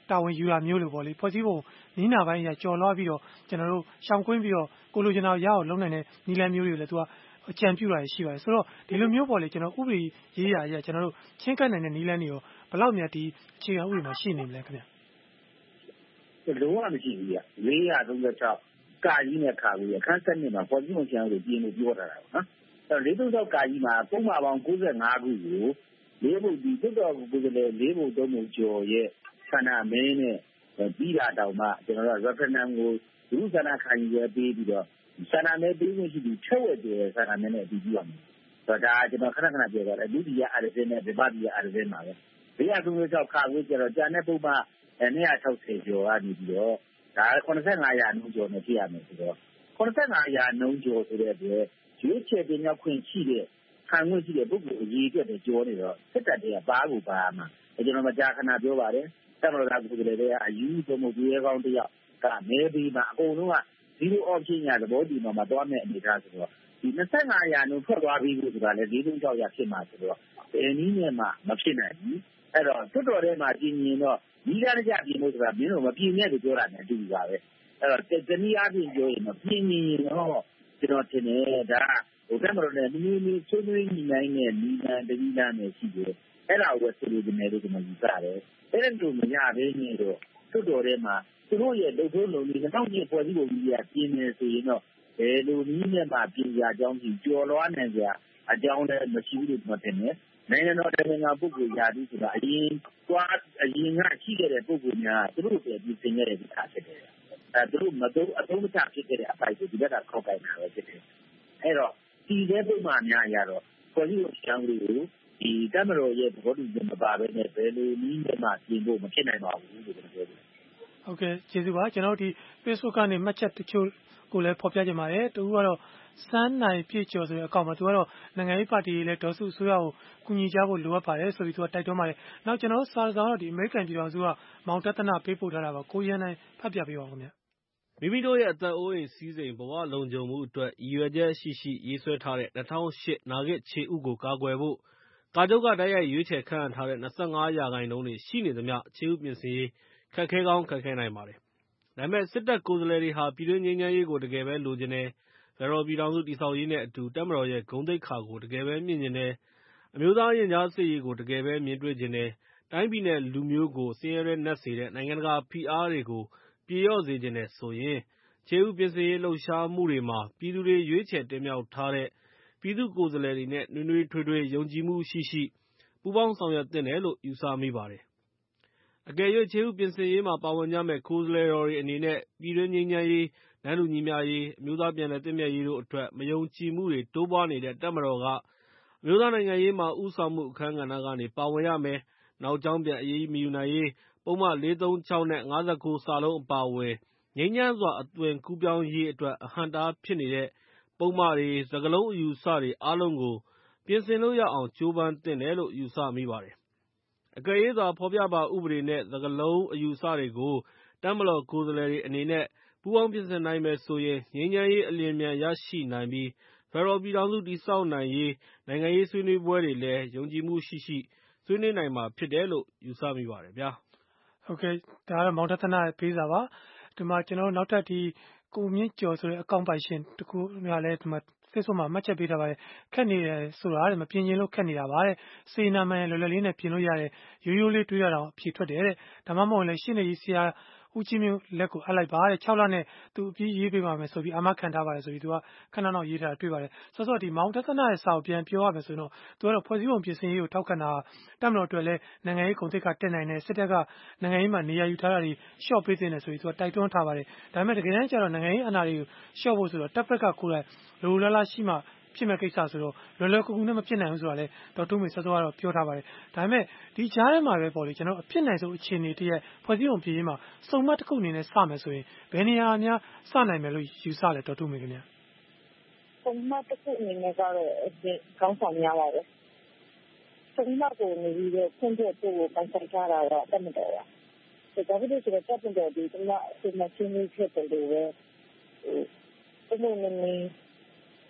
တာဝန်ယူတာမျိုးလို့ပေါ့လေဖွဲ့စည်းပုံနီးနာပိုင်းအရာကြော်လွှားပြီးတော့ကျွန်တော်တို့ရှောင်ကွင်းပြီးတော့ကိုလိုချင်တာရအောင်လုပ်နိုင်တဲ့နီလန်းမျိုးတွေကိုလည်းသူကအကြံပြုတာရှိပါတယ်ဆိုတော့ဒီလိုမျိုးပေါ့လေကျွန်တော်ဥပဒေရေးရာအရာကျွန်တော်တို့ချင်းကပ်နိုင်တဲ့နီလန်းတွေရောဘယ်လောက်များဒီအခြေခံဥပဒေမှာရှိနေမလဲခင်ဗျလုံးဝမရှိဘူးဗျလေးရာသုံး၆ကာကြီးနဲ့ခါကြီးအခန်းစနစ်မှာဖွဲ့စည်းပုံချမ်းကိုပြင်လို့ပြောထားတာပေါ့နော်အဲလေးသုံး၆ကာကြီးမှာပုံမှန်ပေါင်း၉၅ခုကိုလေးဘုတ်ဒီတွတ်တော်ကိုယ်ကလေးလေးဘုတ်သုံးဘုတ်ကျော်ရဲ့ဆန္ဒမင်းနဲ့ပြီးတာတောင်မှကျွန်တော်တို့ referendum ကိုလူဆန္ဒခံယူရပေးပြီးတော့ဆန္ဒမဲပေးခွင့်ရှိပြီးချက်ဝက်တယ်ဆန္ဒမဲနဲ့အတူတူရမယ်ဆိုတော့ဒါကျွန်တော်ခဏခဏပြောကြတယ်လူကြီးရအာရစင်းနဲ့ဒီပါတီရအာရစင်းပါပဲလေးရာသုံး၆ခါကိုကျတော့ကြာတဲ့ပုံမှန်၂၆၀ကျော်ကနေပြီးတော့ဒါခုနစ်ဆယ့်ငါရာနှုန်းကျော်နဲ့ဖြစ်ရမယ်ဆိုတော့ခုနစ်ဆယ့်ငါရာနှုန်းကျော်ဆိုတဲ့အတွက်ရွေးချယ်တင်မြှောက်ခွင့်ရှိတဲ့ခံခွင့်ရှိတဲ့ပုဂ္ဂိုလ်အရေးအတွက်ကျော်နေတော့စစ်တပ်တွေကပါကိုပါမှာကျွန်တော်မကြာခဏပြောပါတယ်တမရတာကိုယ်တွေကအယူသုံးမှုတွေကောင်းတယောက်ကမဲပေးမှာအကုန်လုံးကဒီလို option ရသဘောတူမှာမသွားမဲ့အနေထားဆိုတော့ဒီ၂၅ရာနှုန်းထွက်သွားပြီးလို့ဆိုတာလေလေးသုံး၆ရာဖြစ်မှာဆိုတော့ဘယ်နည်းနဲ့မှမဖြစ်နိုင်ဘူးအဲ့တော့တွတ်တော်ထဲမှာပြင်ရင်တော့ဒီကားကြပြင်လို့ဆိုတာမင်းတို့မပြင်နဲ့လို့ပြောတာနဲ့အတူတူပါပဲအဲ့တော့တနည်းအားဖြင့်ပြောရင်တော့ပြင်ရင်တော့ကျွန်တော်ထင်တယ်ဒါဟိုကမလို့လည်းနည်းနည်းဆွေးနွေးညီနိုင်တဲ့ညီနန်တတိယနဲ့ရှိတယ်အဲ့ဒါကိုဆွေးနွေးနေတယ်လို့ကျွန်တော်ယူဆတယ်အဲ့ဒါတို့မရသေးနေတော့တွတ်တော်ထဲမှာသူတို့ရဲ့လုပ်ထုံးလုပ်နည်း၂၀၀၈ဖွဲ့စည်းပုံကြီးကပြင်နေဆိုရင်တော့ဘယ်လိုနည်းနဲ့မှပြင်ပြအကြောင်းကြီးကျော်လွှားနိုင်ကြအကြောင်းလည်းမရှိဘူးလို့ကျွန်တော်ထင်တယ်နိုင်ငံတော်နိုင်ငံပုဂ္ဂိုလ်ရာထူးဆိုတာအရင်သွားအရင်ကရှိခဲ့တဲ့ပုဂ္ဂိုလ်များသူတို့ပဲပြင်ဆင်ခဲ့တဲ့အခါဖြစ်တယ်အဲသူတို့မတော့အသုံးမချဖြစ်ခဲ့တဲ့အပိုင်းကိုဒီဘက်ကခောက်ကိုက်တာပဲဖြစ်တယ်အဲ့တော့ဒီတဲ့ပုံမှန်များရတော့ဖွဲ့စည်းပုံချမ်းလေးကိုဒီတမတော်ရဲ့သဘောတူညီမပါဘဲနဲ့ဘယ်လိုနည်းနဲ့မှပြင်ဖို့မဖြစ်နိုင်ပါဘူးလို့ကျွန်တော်ပြောတယ်ဟုတ်ကဲ့ကျေးဇူးပါကျွန်တော်ဒီ Facebook ကနေမှတ်ချက်တချို့ကိုလည်းဖော်ပြကြပါတယ်တူကတော့စမ်းနိုင်ပြည့်ကျော်ဆိုတဲ့အကောင့်မှာသူကတော့နိုင်ငံရေးပါတီတွေလည်းဒေါ်စုအစိုးရကိုကူညီကြဖို့လိုအပ်ပါတယ်ဆိုပြီးသူကတိုက်တွန်းပါတယ်နောက်ကျွန်တော်စာဆောင်တော့ဒီအမေရိကန်ပြည်ထောင်စုကမောင်တသနာပေးပို့ထားတာပါကိုရန်နိုင်ဖတ်ပြပေးပါဦးခင်ဗျမိမိတို့ရဲ့အသက်အိုးအိမ်စည်းစိမ်ဘဝလုံခြုံမှုအတွက်ရည်ရွယ်ချက်ရှိရှိရေးဆွဲထားတဲ့၂၀၀၈နာဂစ်ခြေဥကိုကာကွယ်ဖို့ကာချုပ်ကတိုက်ရိုက်ရွေးချယ်ခန့်အပ်ထားတဲ့၂၅ရာခိုင်နှုန်းတွေရှိနေသမျှခြေဥပြင်ဆင်ရေးခက်ခဲကောင်းခက်ခဲနိုင်ပါတယ်။ဒါပေမဲ့စစ်တပ်ကိုယ်စားလှယ်တွေဟာပြည်တွင်းငြိမ်းချမ်းရေးကိုတကယ်ပဲလိုချင်တယ်။ဖက်ဒရယ်ပြည်ထောင်စုတည်ဆောက်ရေးနဲ့အတူတပ်မတော်ရဲ့ဂုဏ်သိက္ခာကိုတကယ်ပဲမြှင့်ချင်တယ်။အမျိုးသားရင်ကြားစေ့ရေးကိုတကယ်ပဲမြင်တွေ့ချင်တယ်။တိုင်းပြည်နဲ့လူမျိုးကိုဆင်းရဲတွဲနက်စေတဲ့နိုင်ငံတကာဖိအားတွေကိုပြေလျော့စေချင်တယ်ဆိုရင်ခြေဥပြင်ဆင်ရေးလှုပ်ရှားမှုတွေမှာပြည်သူတွေရွေးချယ်တင်မြှောက်ထားတဲ့ပြည်သူ့ကိုယ်စားလှယ်တွေနဲ့နွေးနွေးထွေးထွေးယုံကြည်မှုရှိရှိပူးပေါင်းဆောင်ရွက်သင့်တယ်လို့ယူဆမိပါတယ်။အကယ်၍ခြေဥပြင်ဆင်ရေးမှာပါဝင်ကြမယ့်ကိုယ်စားလှယ်တော်တွေအနေနဲ့ပြည်တွင်းငြိမ်းချမ်းရေး၊တန်းတူညီမျှရေး၊အမျိုးသားပြန်လည်သင့်မြတ်ရေးတို့အတွက်မယုံကြည်မှုတွေတိုးပွားနေတဲ့တပ်မတော်ကအမျိုးသားနိုင်ငံရေးမှာဦးဆောင်မှုအခန်းကဏ္ဍကနေပါဝင်ရမယ်။နောက်ကြောင်းပြန်အရေးမယူနိုင်ရေးပုဒ်မ၄၃၆နဲ့၅၉အပါအဝင်ငြိမ်းချမ်းစွာအသွင်ကူးပြောင်းရေးအတွက်အဟန့်အတားဖြစ်နေတဲ့ပုဒ်မတွေ၊စကားလုံးအယူအဆတွေအားလုံးကိုပြင်ဆင်လို့ရအောင်ကြိုးပမ်းသင့်တယ်လို့ယူဆမိပါတယ်။အကယ်၍သာဖော်ပြပါဥပဒေနဲ့စကားလုံးအယူအဆတွေကိုတပ်မတော်ကိုယ်စားလှယ်တွေအနေနဲ့ပူးပေါင်းပြင်ဆင်နိုင်မယ်ဆိုရင်ငြိမ်းချမ်းရေးအလျင်အမြန်ရရှိနိုင်ပြီးဖက်ဒရယ်ပြည်ထောင်စုတည်ဆောက်နိုင်ရေးနိုင်ငံရေးဆွေးနွေးပွဲတွေလည်းယုံကြည်မှုရှိရှိဆွေးနွေးနိုင်မှာဖြစ်တယ်လို့ယူဆမိပါတယ်ဗျာ။ဟုတ်ကဲ့ဒါကတော့မောင်တသနာရဲ့ပေးစာပါ။ဒီမှာကျွန်တော်နောက်ထပ်ဒီကိုမြင့်ကျော်ဆိုတဲ့အကောင့်ပိုင်ရှင်တခုများလည်းဒီမှာ Facebook မှာမှတ်ချက်ပေးထားပါတယ်ခက်နေတယ်ဆိုတာတဲ့မပြင်ရင်လို့ခက်နေတာပါတဲ့စေနာမှန်လွယ်လွယ်လေးနဲ့ပြင်လို့ရတယ်ရိုးရိုးလေးတွေးရတာအဖြေထွက်တယ်တဲ့ဒါမှမဟုတ်လည်းရှင်းနေကြီးဆရာဦးကြီးမျိုးလက်ကိုအပ်လိုက်ပါတဲ့၆လနဲ့သူအပြီးရေးပေးပါမယ်ဆိုပြီးအာမခံထားပါတယ်ဆိုပြီးသူကခဏနောက်ရေးထားတာတွေ့ပါတယ်ဆိုတော့ဒီမောင်တသနာရဲ့စာကိုပြန်ပြောရမယ်ဆိုရင်တော့သူကတော့ဖွဲ့စည်းပုံပြင်ဆင်ရေးကိုထောက်ခံတာတပ်မတော်အတွက်လည်းနိုင်ငံရေးကုန်သိက္ခာတက်နိုင်တယ်စစ်တပ်ကနိုင်ငံရေးမှာနေရာယူထားတာတွေရှော့ပေးတဲ့ဆိုပြီးသူကတိုက်တွန်းထားပါတယ်ဒါပေမဲ့တကယ်တမ်းကျတော့နိုင်ငံရေးအနာတွေကိုရှော့ဖို့ဆိုတော့တပ်ဖက်ကကိုယ်တိုင်လိုလိုလားလားရှိမှဖြစ်မဲ့ကိစ္စဆိုတော့လွယ်လွယ်ကူကူနဲ့မဖြစ်နိုင်ဘူးဆိုတာလေဒေါက်တာမေစောစောကတော့ပြောထားပါတယ်ဒါပေမဲ့ဒီကြားထဲမှာပဲပေါ့လေကျွန်တော်အဖြစ်နိုင်ဆုံးအခြေအနေတည်းရဲ့ဖွဲ့စည်းပုံပြည်ရေးမှာစုံမတစ်ခုအနေနဲ့စမယ်ဆိုရင်ဘယ်နေရာများစနိုင်မယ်လို့ယူဆလဲဒေါက်တာမေခင်ဗျာစုံမတစ်ခုအနေနဲ့ကတော့ကောင်းဆောင်များပါပဲစုံမကိုနေပြီးတော့ဖွင့်ပြဖို့ကိုပိုင်ဆိုင်ထားတာတော့တတ်မတော်ပါဒါပေမဲ့ဆိုတော့တပ်တော်ဒီကနေ့ဒီမှာရှင်းနေဖြစ်တယ်လို့ပဲဟိုဘယ်လိုလဲ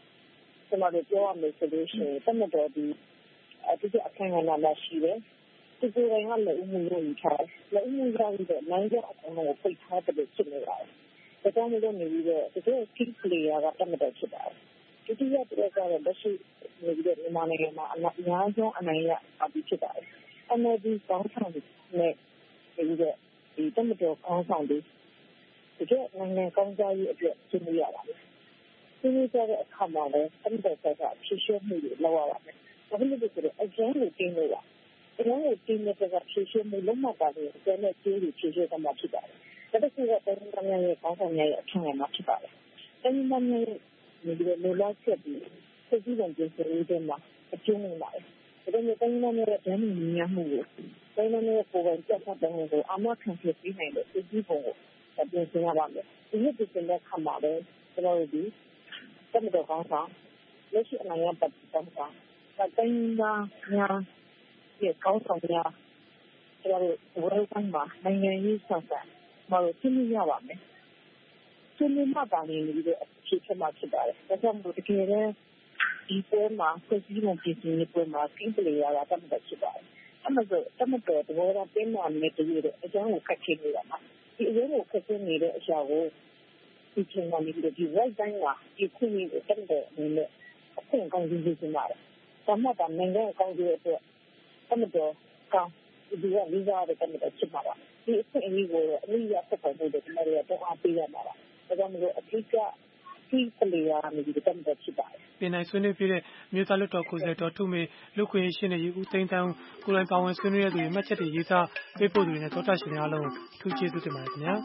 ကျွန်တော်တို့ပြောရမယ်ဆိုလို့ရှိရင်တမတော်ဒီအတူတူအခမ်းအနားလာရှိတယ်သူကိုယ်တိုင်ကလည်းဥမှုရယူထားတယ်။လည်းဥမှုရယူတဲ့နိုင်ကြအကောင်ကိုပိတ်ထားတဲ့ဖြစ်နေပါတယ်။ဒါကြောင့်မလို့နေပြီးတော့တကယ် key player ကတတ်မှတ်ဖြစ်ပါတယ်။ဒုတိယတစ်ကတော့လက်ရှိနေပြီးတော့မြန်မာနိုင်ငံမှာအများဆုံးအနိုင်ရအပြီးဖြစ်ပါတယ်။ N L D ကောင်းဆောင်နဲ့ပြီးတော့ဒီတမတော်ကောင်းဆောင်တွေတကယ်နိုင်ငံကောင်းစားရေးအတွက်ဆွေးနွေးရပါတယ်။ဆွေးနွေးကြတဲ့အခါမှာလည်းတမတော်ကဖြည့်ရှင်းမှုတွေလုပ်ရပါတယ်။ဒါပေမဲ့ဒီလိုအကျဉ်းကိုတင်းလို့ပါ။အကျဉ်းကိုတင်းတဲ့ကဖြည့်ရှင်းမှုလုံးဝတာလည်းကျန်တဲ့ကျိုးတွေဖြည့်ရှင်းမှာဖြစ်ပါတယ်။ဒါတစ်ခုကတိုင်းဒေသများရဲ့ကောင်းဆောင်များရဲ့အခမ်းအနားမှာဖြစ်ပါတယ်။တိုင်းဒေသများရဲ့ဒီလိုလိုလားချက်ပြီးစိတ်ကြီးပုံပြင်ဆင်ရေးတွေမှာအကျဉ်းဝင်ပါတယ်။ဒါပေမဲ့တိုင်းဒေသများရဲ့ဒဏ်ညဉ့်မှုကိုတိုင်းဒေသများရဲ့ပုံစံချက်ဖတ်တဲ့ကိုအမှခံဖြစ်ပြီးနိုင်တဲ့စိတ်ကြီးပုံကိုပြင်ဆင်ရပါမယ်။ဒီနေ့ပြင်ဆင်တဲ့အခါမှာလည်းကျွန်တော်တို့ဒီတမတော်ကောင်းဆောင်လက်ရှိအနိုင်ရပတ်ကောင်းဆောင်တိုင်းဒေသများရဲ့ကောင်းဆောင်များကျွန်တော်တို့ဝယ်ပိုင်းမှာနိုင်ငံရေးဆန်ဆန်မလို့သိရပါမယ်။ဒီနေ့မှပါနေပြီးတော့ဖြစ်ချင်မှဖြစ်ပါတယ်။ဒါကြောင့်မို့တကယ်လည်းဒီပွဲမှာစစ်စည်းမှုပြည်သူတွေပွဲမှာကိန်းပလေရတာတတ်မှတ်ဖြစ်ပါတယ်။အမှန်ဆိုတမတော်တော်တော်တင်းမှနေတည်းတဲ့အကြောင်းကိုခက်ခဲနေတာမှာဒီအရေးကိုခက်ခဲနေတဲ့အရာကိုဒီချိန်မှာနေပြီးတော့ဒီ right time မှာဒီခုနေတတ်တဲ့အနေနဲ့အခွင့်ကောင်းကြီးကြီးနေပါတယ်။ဒါမှသာနိုင်ငံကောင်းကြီးအတွက်တမတော်ကောင်းဒီကလေးစားတဲ့တမတော်ဖြစ်မှာပါ။ဒီအခွင့်အရေးကိုအမိရဆက်ပေါ်နေတဲ့ဒီမှာရတော့အားပေးရမှာပါ။ဒါကြောင့်မို့အထူးကဒီပလေယာနေပြီးတမတော်ဖြစ်ပါတယ်။ပြင်နိုင်ဆွေးနွေးပြတဲ့မြို့သားလွှတ်တော်ကိုယ်စားလှယ်တော်ထုမေလူခွင့်ရှင်းနေဦးသိန်းတန်းကိုယ်တိုင်ပါဝင်ဆွေးနွေးရသူတွေမှတ်ချက်တွေရေးသားပေးပို့သူတွေနဲ့သောတာရှင်တွေအားလုံးထူးကျေးဇူးတင်ပါတယ်ခင်ဗျာ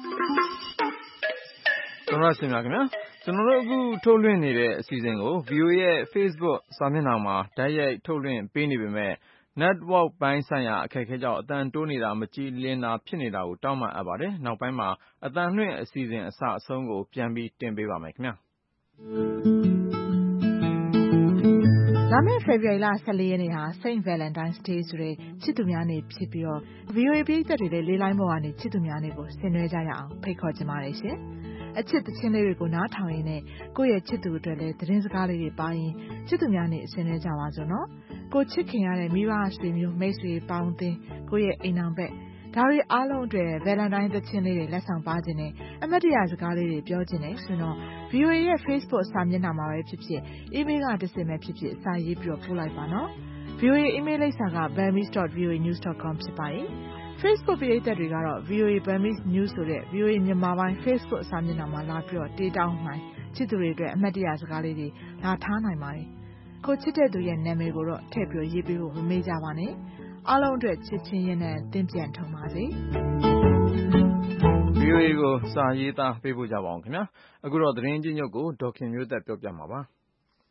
။သောတာရှင်များခင်ဗျာကျွန်တော်တို့အခုထုတ်လွှင့်နေတဲ့အစီအစဉ်ကို V O A ရဲ့ Facebook စာမျက်နှာမှာတိုက်ရိုက်ထုတ်လွှင့်ပေးနေပေမဲ့ network ပိုင်းဆိုင်ရာအခက်အခဲကြောင့်အသံတိုးနေတာမကြည်လင်တာဖြစ်နေတာကိုတောင်းပန်အပ်ပါတယ်။နောက်ပိုင်းမှာအသံလွှင့်အစီအစဉ်အစအဆုံးကိုပြန်ပြီးတင်ပေးပါမယ်ခင်ဗျာ။လာမယ့်ဖေဖော်ဝါရီလဆယ်လေးရက်နေ့ဟာ Saint Valentine's Day ဆိုတဲ့ချစ်သူများနေ့ဖြစ်ပြီးတော့ V O A ပြည်သက်တွေလည်းလေးလိုင်းပေါ်ကနေချစ်သူများနေ့ကိုဆင်နွှဲကြရအောင်ဖိတ်ခေါ်ချင်ပါတယ်ရှင်။အချစ်တခြင်းလေးတွေကိုနားထောင်ရင်းနဲ့ကိုယ့်ရဲ့ချစ်သူအတွက်လည်းသတင်းစကားလေးတွေပါရင်ချစ်သူများနေ့ဆင်နွှဲကြပါစို့နော်။ကိုချစ်ခင်ရတဲ့မိဘဆွေမျိုးမိတ်ဆွေပေါင်းသင်းကိုယ့်ရဲ့အိမ်အောင်ဘက်ဒါတွေအားလုံးအတွက် Valentine သခြင်းလေးတွေလက်ဆောင်ပါခြင်းနဲ့အမတ်တရစကားလေးတွေပြောခြင်းနဲ့ဆိုတော့ V O A ရဲ့ Facebook စာမျက်နှာမှာပဲဖြစ်ဖြစ် email ကတစ်စင်ပဲဖြစ်ဖြစ်စာရေးပြီးတော့ပို့လိုက်ပါနော်။ V O A email လိပ်စာက burmese dot v o a news dot com ဖြစ်ပါတယ်။ Facebook ပရိသတ်တွေကတော့ V O A Burmese News ဆိုတဲ့ V O A မြန်မာပိုင်း Facebook စာမျက်နှာမှာလာပြီးတော့တေးတောင်းနိုင်ချစ်သူတွေအတွက်အမတ်တရစကားလေးတွေလာထားနိုင်ပါတယ်။ကိုချစ်တဲ့သူရဲ့နာမည်ကိုတော့ထည့်ပြီးရေးပေးဖို့မမေ့ကြပါနဲ့။အားလုံးအတွက်ချစ်ချင်းရင်နဲ့သင်ပြန်ထုံပါစေ။ V O A ကိုစာရေးသားပေးပို့ကြပါအောင်ခင်ဗျာ။အခုတော့သတင်းချင်းချုပ်ကိုဒေါက်ခင်မျိုးသက်ပြောပြမှာပါ။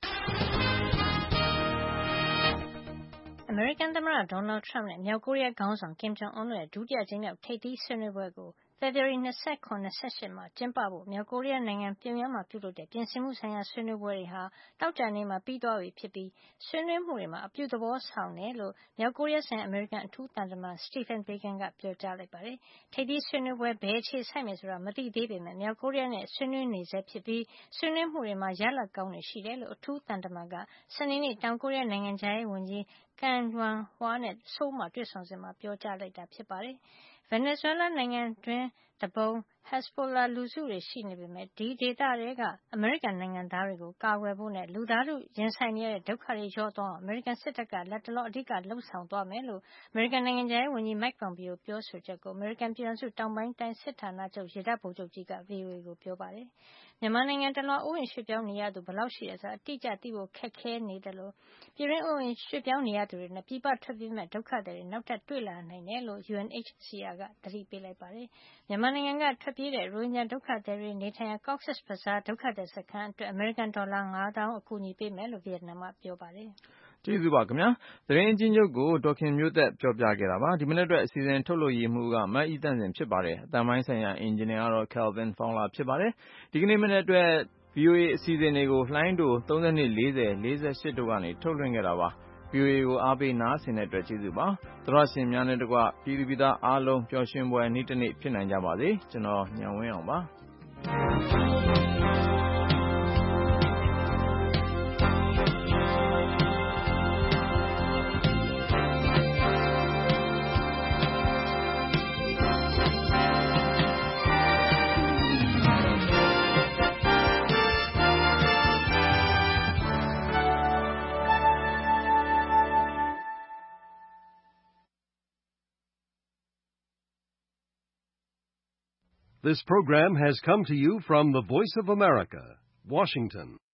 အမေရိကန်သမ္မတဒေါ်နယ်ထရမ့်နဲ့မြောက်ကိုရီးယားခေါင်းဆောင်ကင်ဂျုံအွန်းတို့ရဲ့ဒုတိယကြိမ်မြောက်ထိပ်သီးဆွေးနွေးပွဲကိုဖေဖော်ဝါရီ ၂၇ - ၂၈ မှာကျင်းပဖို့မြောက်ကိုရီးယားနိုင်ငံပြုံယမ်းမှာပြုလုပ်တဲ့ပြင်ဆင်မှုဆိုင်ရာဆွေးနွေးပွဲတွေဟာသောကြာနေ့မှာပြီးသွားပြီဖြစ်ပြီးဆွေးနွေးမှုတွေမှာအပြုသဘောဆောင်တယ်လို့မြောက်ကိုရီးယားဆိုင်ရာအမေရိကန်အထူးသံတမန် Stephen Biegun ကပြောကြားလိုက်ပါတယ်။ထိပ်သီးဆွေးနွေးပွဲဘယ်အခြေစိုက်မယ်ဆိုတာမသိသေးပေမဲ့မြောက်ကိုရီးယားနဲ့ဆွေးနွေးနေဆဲဖြစ်ပြီးဆွေးနွေးမှုတွေမှာရလဒ်ကောင်းတွေရှိတယ်လို့အထူးသံတမန်ကစနေနေ့တောင်ကိုရီးယားနိုင်ငံခြားရေးဝန်ကြီးKang Kyung-hwa နဲ့ဆိုးလ်မှာတွေ့ဆုံစဉ်မှာပြောကြားလိုက်တာဖြစ်ပါတယ်။ ဗင်နီဇွဲလားနိုင်ငံတွင်းသူပုန် Hezbollah လူစုတွေရှိနေပေမဲ့ဒီဒေသထဲကအမေရိကန်နိုင်ငံသားတွေကိုကာကွယ်ဖို့နဲ့လူသားထုရင်ဆိုင်နေရတဲ့ဒုက္ခတွေလျော့သွားအောင်အမေရိကန်စစ်တပ်ကလတ်တလောအဓိကလှုပ်ဆောင်သွားမယ်လို့အမေရိကန်နိုင်ငံခြားရေးဝန်ကြီး Mike Pompeo ပြောဆိုချက်ကိုအမေရိကန်ပြည်ထောင်စုတောင်ပိုင်းတိုင်းစစ်ဌာနချုပ်ရေတပ်ဗိုလ်ချုပ်ကြီးက V O A ကိုပြောပါတယ်။မြန်မာနိုင်ငံတလွှားအိုးအိမ်ရွှေ့ပြောင်းနေရသူဘယ်လောက်ရှိတယ်ဆိုတာအတိအကျသိဖို့ခက်ခဲနေတယ်လို့ပြည်တွင်းအိုးအိမ်ရွှေ့ပြောင်းနေရသူတွေနဲ့ပြည်ပထွက်ပြေးမဲ့ဒုက္ခသည်တွေနောက်ထပ်တွေ့လာနိုင်တယ်လို့ U N H C R ကသတိပေးလိုက်ပါတယ်။မြန်မာနိုင်ငံကထွက်ပြေးတဲ့ရိုဟင်ဂျာဒုက္ခသည်တွေနေထိုင်ရာ Cox's Bazar ဒုက္ခသည်စခန်းအတွက်အမေရိကန်ဒေါ်လာငါးသောင်းအကူအညီပေးမယ်လို့ဗီယက်နမ်ကပြောပါတယ်။ကျေးဇူးပါခင်ဗျာ။သတင်းအချင်းချုပ်ကိုဒေါက်ခင်မျိုးသက်ပြောပြခဲ့တာပါ။ဒီမနေ့အတွက်အစီအစဉ်ထုတ်လို့ရမှုကမတ်ဤတန့်စင်ဖြစ်ပါတယ်။အတန်ပိုင်းဆိုင်ရာအင်ဂျင်နီယာကတော့ Kelvin Fowler ဖြစ်ပါတယ်။ဒီကနေ့မနေ့အတွက် V O A အစီအစဉ်တွေကိုလှိုင်းတိုသုံး၂ ၄၀ ၄၈တို့ကနေထုတ်လွှင့်ခဲ့တာပါ။ V O A ကိုအားပေးနားဆင်တဲ့အတွက်ကျေးဇူးပါ။သောတရှင်များနဲ့တကွပြည်သူပြည်သားအားလုံးပျော်ရွှင်ပွဲနေ့တစ်နေ့ဖြစ်နိုင်ကြပါစေ။ကျွန်တော်ညံဝင်းအောင်ပါ။ This program has come to you from the Voice of America, Washington.